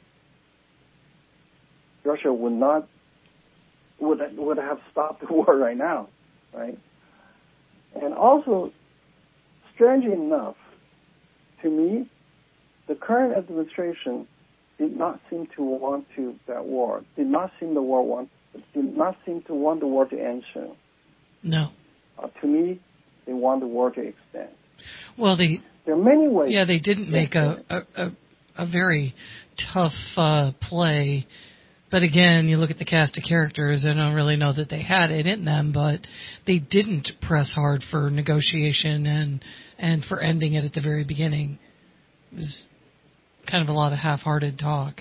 Russia would not would would have stopped the war right now, right? And also, strangely enough, to me, the current administration did not seem to want to that war. Did not seem the war want. Did not seem to want the war to end soon. No. Uh, to me, they want the war to extend. Well, they. There are many ways. Yeah, they didn't make a a, a, a very tough uh, play. But again, you look at the cast of characters, I don't really know that they had it in them, but they didn't press hard for negotiation and and for ending it at the very beginning. It was kind of a lot of half-hearted talk.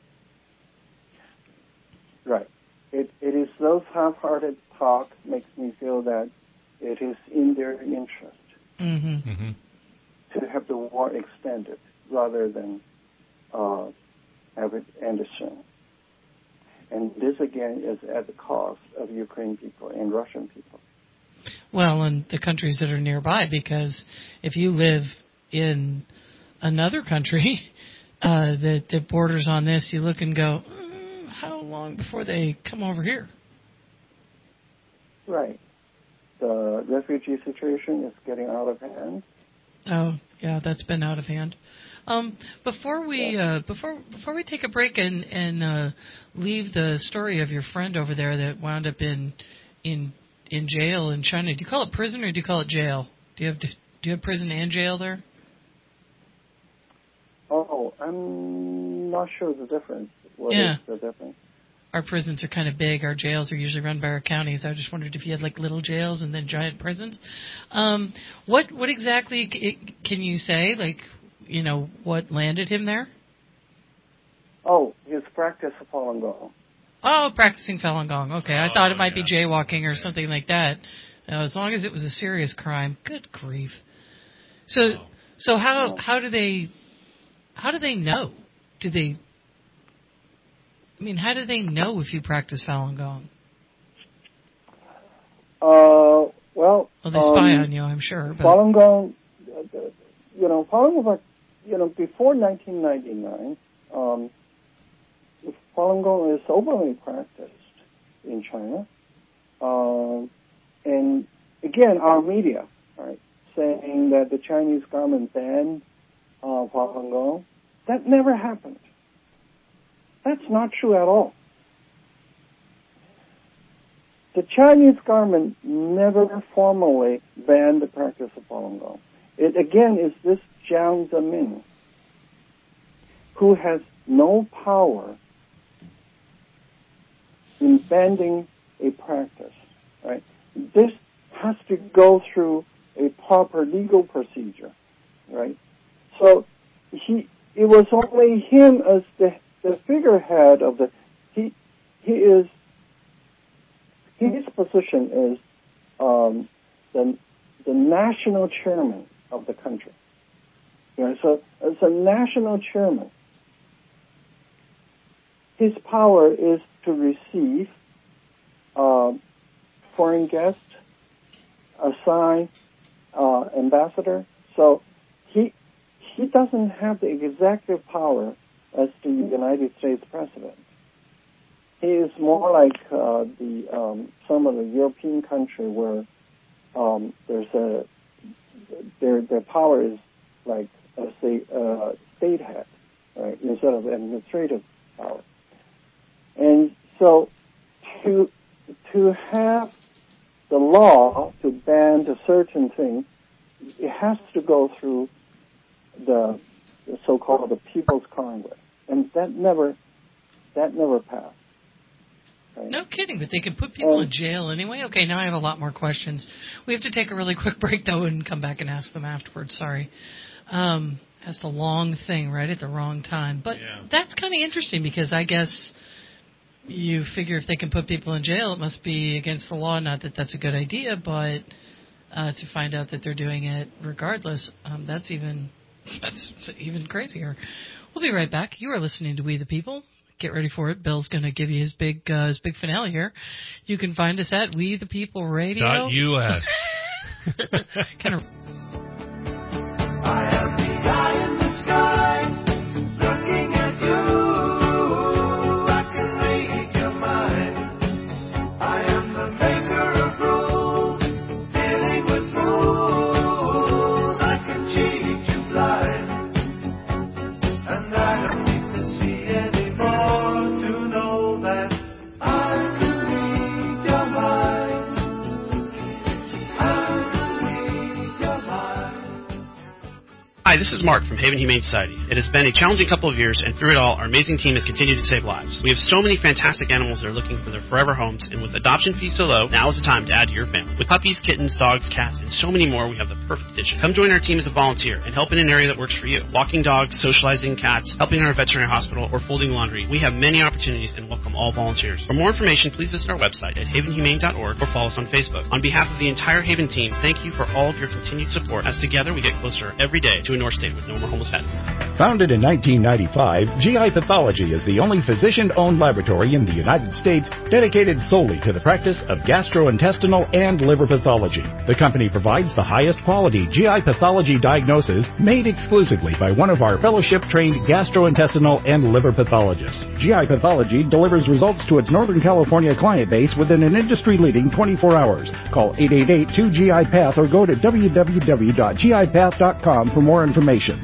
Right. It it is those half-hearted talk makes me feel that it is in their interest Mm-hmm. Mm-hmm. to have the war extended rather than uh, have it end soon. And this, again, is at the cost of Ukrainian people and Russian people. Well, and the countries that are nearby, because if you live in another country uh, that, that borders on this, you look and go, mm, how long before they come over here? Right. The refugee situation is getting out of hand. Oh, yeah, that's been out of hand. Um, before we uh, before before we take a break and and uh, leave the story of your friend over there that wound up in in in jail in China, do you call it prison or do you call it jail? Do you have do you have prison and jail there? Oh, I'm not sure the difference. What Yeah. is the difference? our prisons are kind of big. Our jails are usually run by our counties. I just wondered if you had like little jails and then giant prisons. Um, what what exactly c- can you say? Like, you know, what landed him there? Oh, his practice of Falun Gong. Oh, practicing Falun Gong. Okay, I Oh, thought it might yeah. be jaywalking or something like that. Uh, as long as it was a serious crime. Good grief. So, Oh. so how how do they how do they know? Do they? I mean, how do they know if you practice Falun Gong? Uh, well, Well, they spy um, on you, I'm sure. But Falun Gong, uh, you know, Falun Gong, you know, before nineteen ninety-nine, um, Falun Gong is openly practiced in China. Um, and again, our media, right, saying that the Chinese government banned uh, Falun Gong, that never happened. That's not true at all. The Chinese government never formally banned the practice of Falun Gong. It again is this Jiang Zemin who has no power in banning a practice, right? This has to go through a proper legal procedure, right? So he, it was only him as the, the figurehead of the, he, he is, his position is um, the, the national chairman of the country. You know, so as a national chairman, his power is to receive uh, foreign guests, assign uh, ambassador. So he he doesn't have the executive power as the United States president. He is more like uh, the um, some of the European countries where um, there's a their their power is like a state, uh, state head, right, instead of administrative power. And so to to have the law to ban a certain thing, it has to go through the, the so-called the People's Congress, and that never that never passed. Right? no kidding, but they can put people Um, in jail anyway. Okay, now I have a lot more questions. We have to take a really quick break though, and come back and ask them afterwards. Sorry. Um, that's a long thing, right at the wrong time. But Yeah. that's kind of interesting because I guess you figure if they can put people in jail, it must be against the law. Not that that's a good idea, but uh, to find out that they're doing it regardless, um, that's even that's even crazier. We'll be right back. You are listening to We the People. Get ready for it. Bill's going to give you his big uh, his big finale here. You can find us at We the People Radio. Dot U S. kind of. I am the eye in the sky, looking at you. I can read your mind. I am the maker of rules, dealing with rules. I can cheat you blind, and I don't need to see anymore to know that I can read your mind. I can read your mind. Hi, this is Mark from Haven Humane Society. It has been a challenging couple of years, and through it all, our amazing team has continued to save lives. We have so many fantastic animals that are looking for their forever homes, and with adoption fees so low, now is the time to add to your family. With puppies, kittens, dogs, cats, and so many more, we have the perfect addition. Come join our team as a volunteer and help in an area that works for you. Walking dogs, socializing cats, helping in our veterinary hospital, or folding laundry. We have many opportunities and welcome all volunteers. For more information, please visit our website at haven humane dot org or follow us on Facebook. On behalf of the entire Haven team, thank you for all of your continued support, as together we get closer every day to a North State with no more homeless pets. Founded in nineteen ninety-five, G I Pathology is the only physician-owned laboratory in the United States dedicated solely to the practice of gastrointestinal and liver pathology. The company provides the highest quality G I pathology diagnosis made exclusively by one of our fellowship-trained gastrointestinal and liver pathologists. G I Pathology delivers results to its Northern California client base within an industry-leading twenty-four hours. Call eight eight eight, two G I Path or go to w w w dot g i path dot com for more information.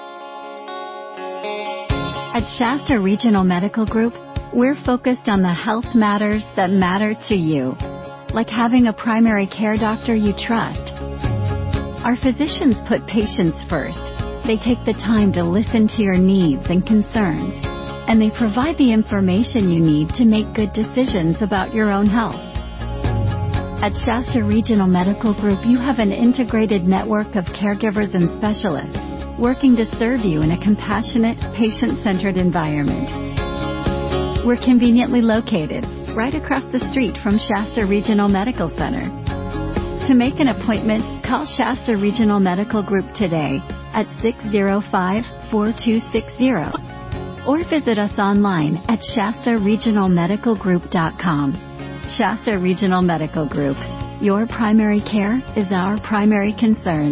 At Shasta Regional Medical Group, we're focused on the health matters that matter to you, like having a primary care doctor you trust. Our physicians put patients first. They take the time to listen to your needs and concerns and they provide the information you need to make good decisions about your own health. At Shasta Regional Medical Group, you have an integrated network of caregivers and specialists working to serve you in a compassionate, patient-centered environment. We're conveniently located right across the street from Shasta Regional Medical Center. To make an appointment, call Shasta Regional Medical Group today at six oh five, four two six zero or visit us online at shasta regional medical group dot com. Shasta Regional Medical Group. Your primary care is our primary concern.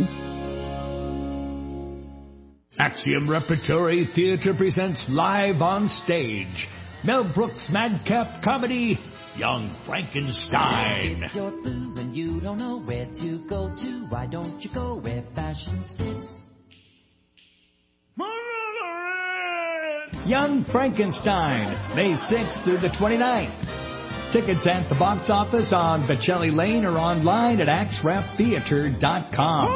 Axiom Repertory Theater presents live on stage Mel Brooks' madcap comedy, Young Frankenstein. If you're blue and you don't know where to go to, why don't you go where fashion sits? Young Frankenstein, May sixth through the twenty-ninth. Tickets at the box office on Bocelli Lane or online at axe rap theater dot com.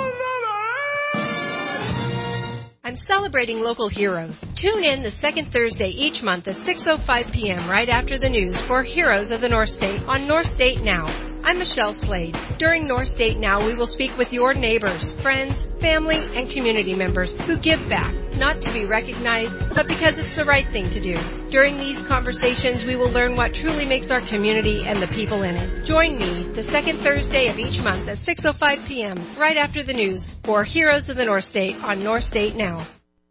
I'm celebrating local heroes. Tune in the second Thursday each month at six oh five p.m. right after the news for Heroes of the North State on North State Now. I'm Michelle Slade. During North State Now, we will speak with your neighbors, friends, family, and community members who give back, not to be recognized, but because it's the right thing to do. During these conversations, we will learn what truly makes our community and the people in it. Join me the second Thursday of each month at six oh five p.m. right after the news for Heroes of the North State on North State Now.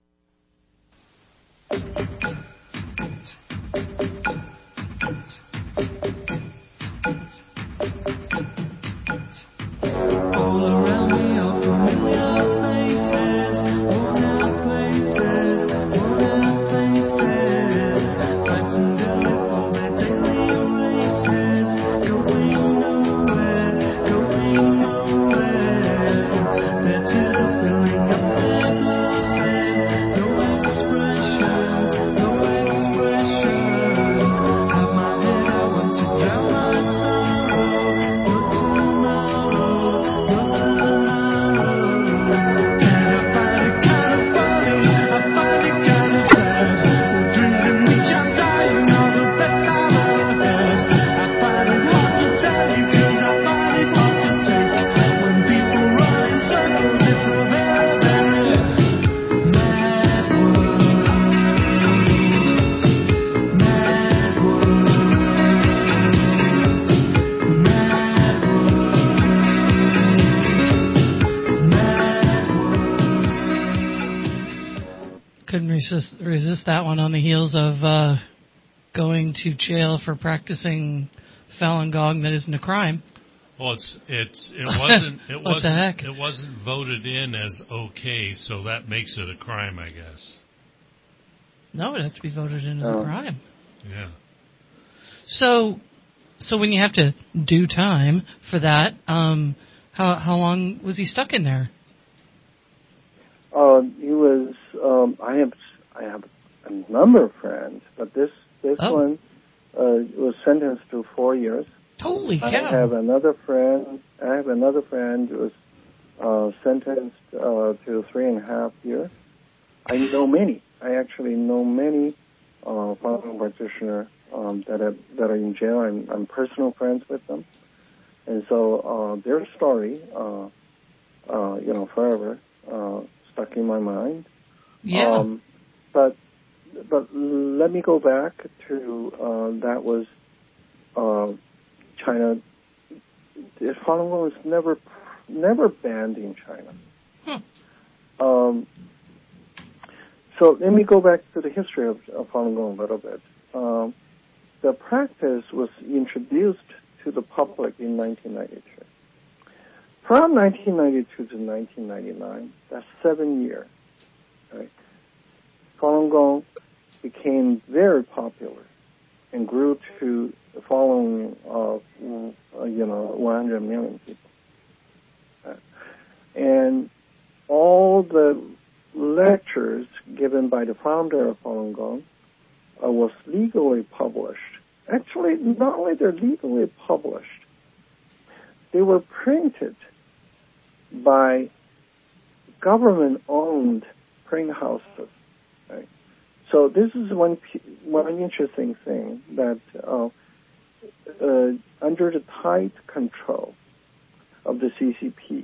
Resist, resist that one on the heels of uh, going to jail for practicing Falun Gong that isn't a crime. Well, it's it's it wasn't it what wasn't the heck? it wasn't voted in as okay, so that makes it a crime, I guess. No, it has to be voted in as Oh. a crime. Yeah. So, so when you have to do time for that, um, how how long was he stuck in there? Uh, he was. Um, I have. I have a number of friends, but this this Oh. one uh, was sentenced to four years. Holy cow! I have another friend. I have another friend who was uh, sentenced uh, to three and a half years. I know many. I actually know many uh, Falun Gong practitioners um, that are that are in jail. I'm, I'm personal friends with them, and so uh, their story, uh, uh, you know, forever uh, stuck in my mind. Yeah. Um, but but let me go back to uh, that was uh, China. Falun Gong was never never banned in China. Hmm. Um, so let me go back to the history of, of Falun Gong a little bit. Um, the practice was introduced to the public in nineteen ninety-two. From nineteen ninety-two to nineteen ninety-nine, that's seven years. Right? Falun Gong became very popular and grew to the following of, uh, you know, one hundred million people. Uh, and all the lectures given by the founder of Falun Gong uh, was legally published. Actually, not only they're legally published, they were printed by government-owned print houses. Right? so this is one one interesting thing that uh, uh, under the tight control of the C C P,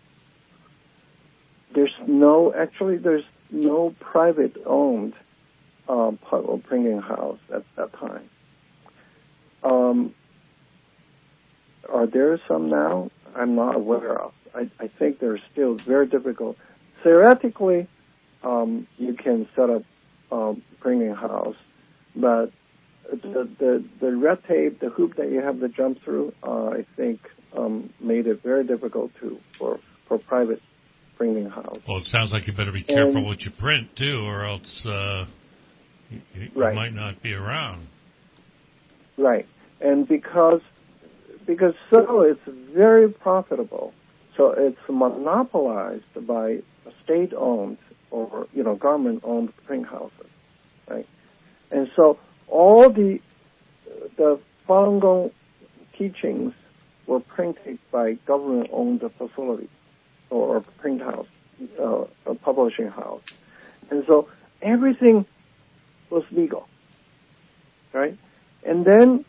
there's no actually there's no private owned uh, printing house at that time. Um, are there some now? I'm not aware of. I, I think they're still very difficult. Theoretically, um, you can set up a printing house, but the, the the red tape, the hoop that you have to jump through, uh, I think um, made it very difficult to for for private printing house. Well, it sounds like you better be careful and, what you print too, or else uh, you, you right. might not be around. Right, and because because so it's very profitable. So it's monopolized by state-owned or, you know, government-owned print houses, right? And so all the the Falun Gong teachings were printed by government-owned facilities or, or print house, uh, a publishing house. And so everything was legal, right? And then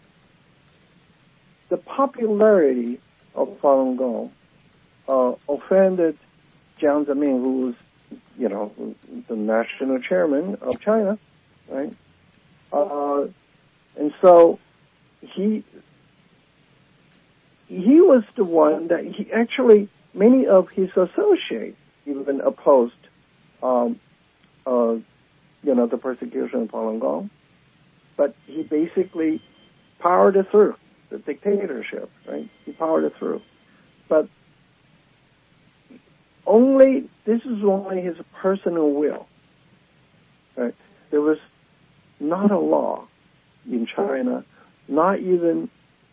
the popularity of Falun Gong Uh, offended Jiang Zemin, who was, you know, the national chairman of China, right? Uh, and so he he was the one that he actually many of his associates even opposed, um, uh, you know, the persecution of Falun Gong, but he basically powered it through the dictatorship, right? He powered it through, but Only, this is only his personal will. Right? There was not a law in China, not even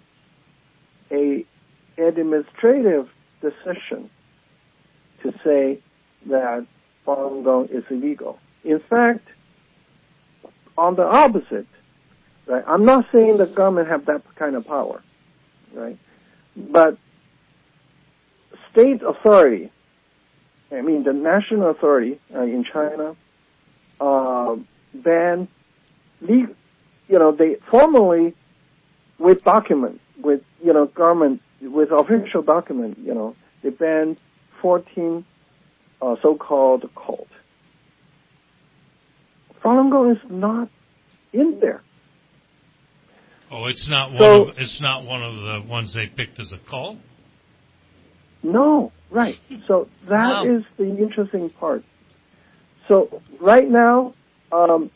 a administrative decision to say that Falun Gong is illegal. In fact, on the opposite, right? I'm not saying the government have that kind of power, right? But state authority, I mean, the national authority uh, in China uh, banned, you know, they formally, with document, with, you know, government, with official document, you know, they banned fourteen uh, so-called cult. Falun Gong is not in there. Oh, it's not one So, of it's not one of the ones they picked as a cult? No, right. So that Wow. is the interesting part. So right now, um,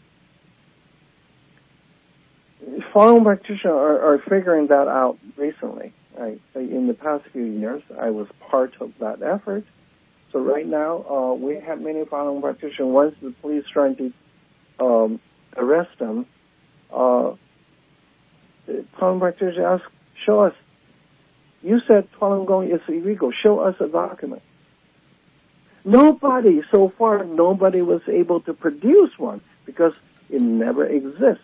Falun practitioners are, are figuring that out recently. Right? In the past few years, I was part of that effort. So right now, uh, we have many Falun practitioners. Once the police trying to um, arrest them, uh, the Falun practitioners ask, show us. You said Falun Gong is illegal. Show us a document. Nobody, so far, nobody was able to produce one because it never exists.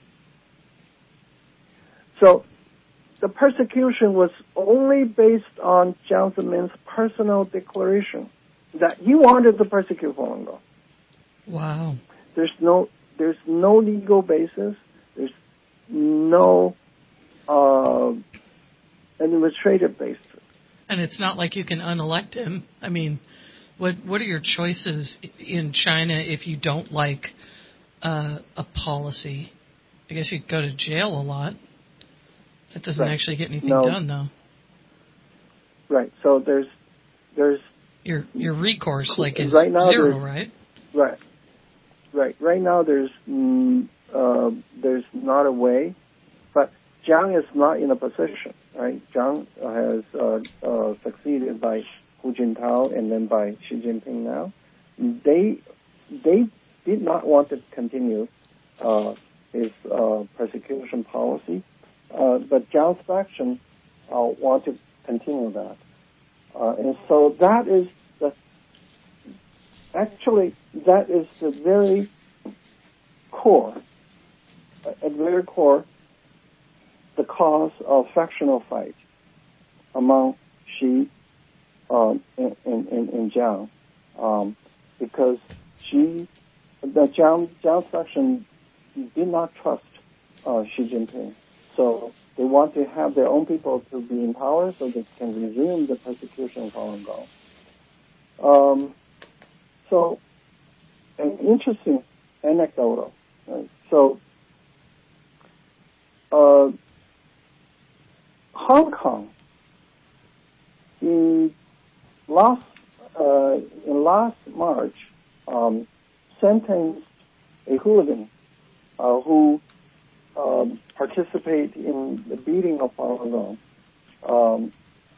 So the persecution was only based on Jiang Zemin's personal declaration that he wanted to persecute Falun Gong. Wow. There's no, there's no legal basis. There's no uh, administrative basis. And it's not like you can unelect him. I mean, what what are your choices in China if you don't like uh, a policy? I guess you could go to jail a lot. That doesn't Right. actually get anything No. done, though. Right. So there's there's Your your recourse like is right now zero, there's- right? Right. Right. Right now, there's mm, uh, there's not a way, but Jiang is not in a position. Right. Jiang has uh, uh, succeeded by Hu Jintao and then by Xi Jinping now. They they did not want to continue uh, his uh, persecution policy, uh, but Jiang's faction uh, want to continue that, uh, and so that is the actually that is the very core, at the very core, the cause of factional fight among Xi um, and, and, and, and Jiang, um, because Xi the Jiang, Jiang section did not trust uh, Xi Jinping. So they want to have their own people to be in power so they can resume the persecution of Falun Gong. Um, so, an interesting anecdote. Right? So, uh, Hong Kong in last uh, in last March um, sentenced a hooligan uh, who um, participated in the beating of Falun Gong um,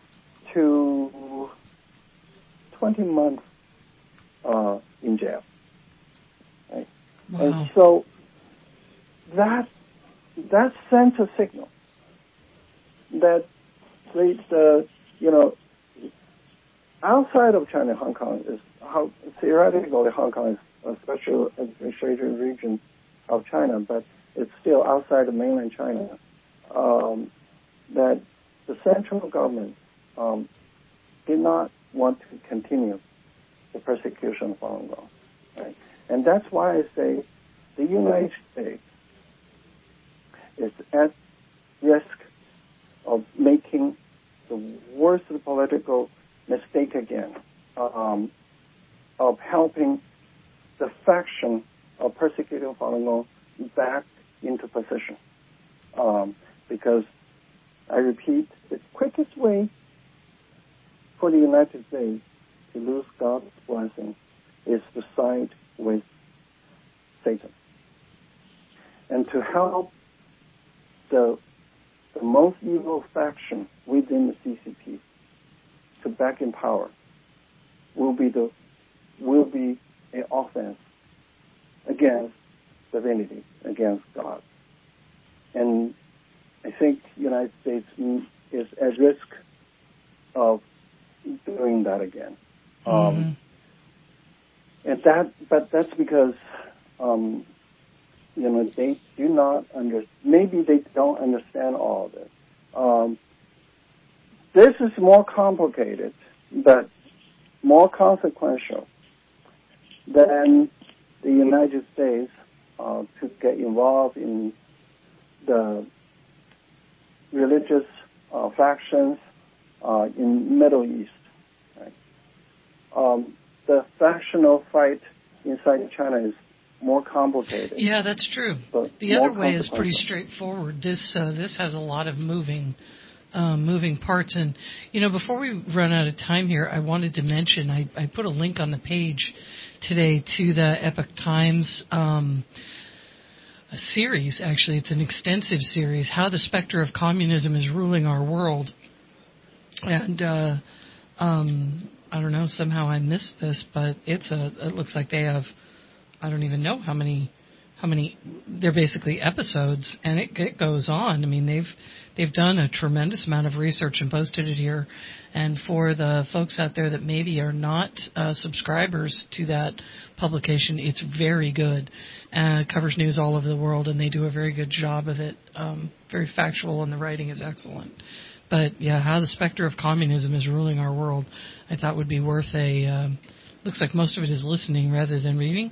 to twenty months uh, in jail. Right? Wow. And so that that sent a signal that the, the you know outside of China, Hong Kong is how theoretically Hong Kong is a special administrative region of China, but it's still outside of mainland China. Um, that the central government um, did not want to continue the persecution of Falun Gong, right? And that's why I say the United States is at risk of making the worst political mistake again, um, of helping the faction of persecuting Falun Gong back into position. Um, because, I repeat, the quickest way for the United States to lose God's blessing is to side with Satan. And to help the, the most evil faction within the C C P to back in power will be the will be an offense against divinity, against God. And I think the United States is at risk of doing that again. Mm-hmm. Um, and that, but that's because, um, you know, they do not under, maybe they don't understand all of this. Um, this is more complicated, but more consequential than the United States uh, to get involved in the religious uh, factions uh, in Middle East. Right? Um, the factional fight inside China is more complicated. Yeah, that's true. But the more other way is pretty consequential. straightforward. This uh, this has a lot of moving um, moving parts. And, you know, before we run out of time here, I wanted to mention, I, I put a link on the page today to the Epoch Times um, a series, actually. It's an extensive series, How the Specter of Communism is Ruling Our World. And uh, um, I don't know, somehow I missed this, but it's a. It looks like they have, I don't even know how many, how many. They're basically episodes, and it, it goes on. I mean, they've they've done a tremendous amount of research and posted it here. And for the folks out there that maybe are not uh, subscribers to that publication, it's very good. Uh, it covers news all over the world, and they do a very good job of it. Um, very factual, and the writing is excellent. But, yeah, How the Specter of Communism is Ruling Our World, I thought would be worth a... Um, looks like most of it is listening rather than reading.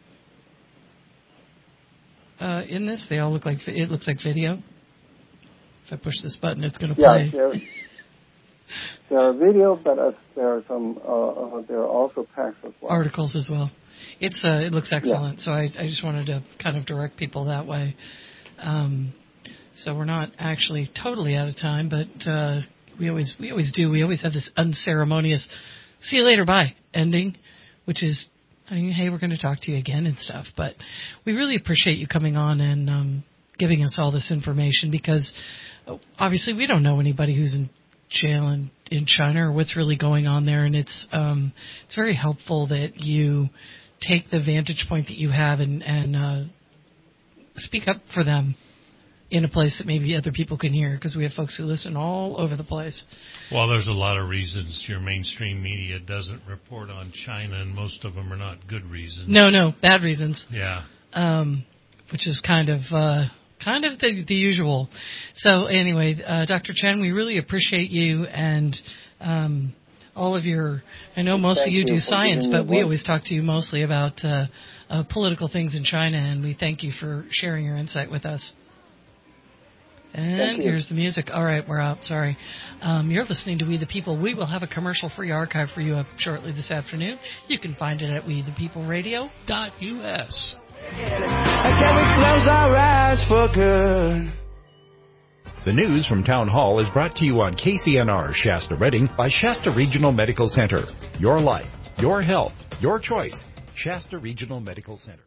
Uh, in this, they all look like... It looks like video. If I push this button, it's going to Yeah, play. there, there are video, but uh, there are some... Uh, uh, there are also text as well. Articles as well. It's uh, It looks excellent, yeah. So I, I just wanted to kind of direct people that way. Um So we're not actually totally out of time, but uh, we always we always do. We always have this unceremonious "see you later, bye" ending, which is, I mean, hey, we're going to talk to you again and stuff. But we really appreciate you coming on and um, giving us all this information, because obviously we don't know anybody who's in jail in, in China or what's really going on there, and it's um, it's very helpful that you take the vantage point that you have and, and uh, speak up for them in a place that maybe other people can hear, because we have folks who listen all over the place. Well, there's a lot of reasons your mainstream media doesn't report on China, and most of them are not good reasons. No, no, bad reasons. Yeah. Um, which is kind of uh, kind of the, the usual. So anyway, uh, Doctor Chen, we really appreciate you, and um, all of your, I know most Thank of you you do for science, giving me but a we voice. always talk to you mostly about uh, uh, political things in China, and we thank you for sharing your insight with us. And Thank you. here's the music. All right, we're out. Sorry. Um, you're listening to We the People. We will have a commercial-free archive for you up shortly this afternoon. You can find it at we the people radio dot U S. Can we close our eyes for good? The news from Town Hall is brought to you on K C N R Shasta Redding by Shasta Regional Medical Center. Your life, your health, your choice. Shasta Regional Medical Center.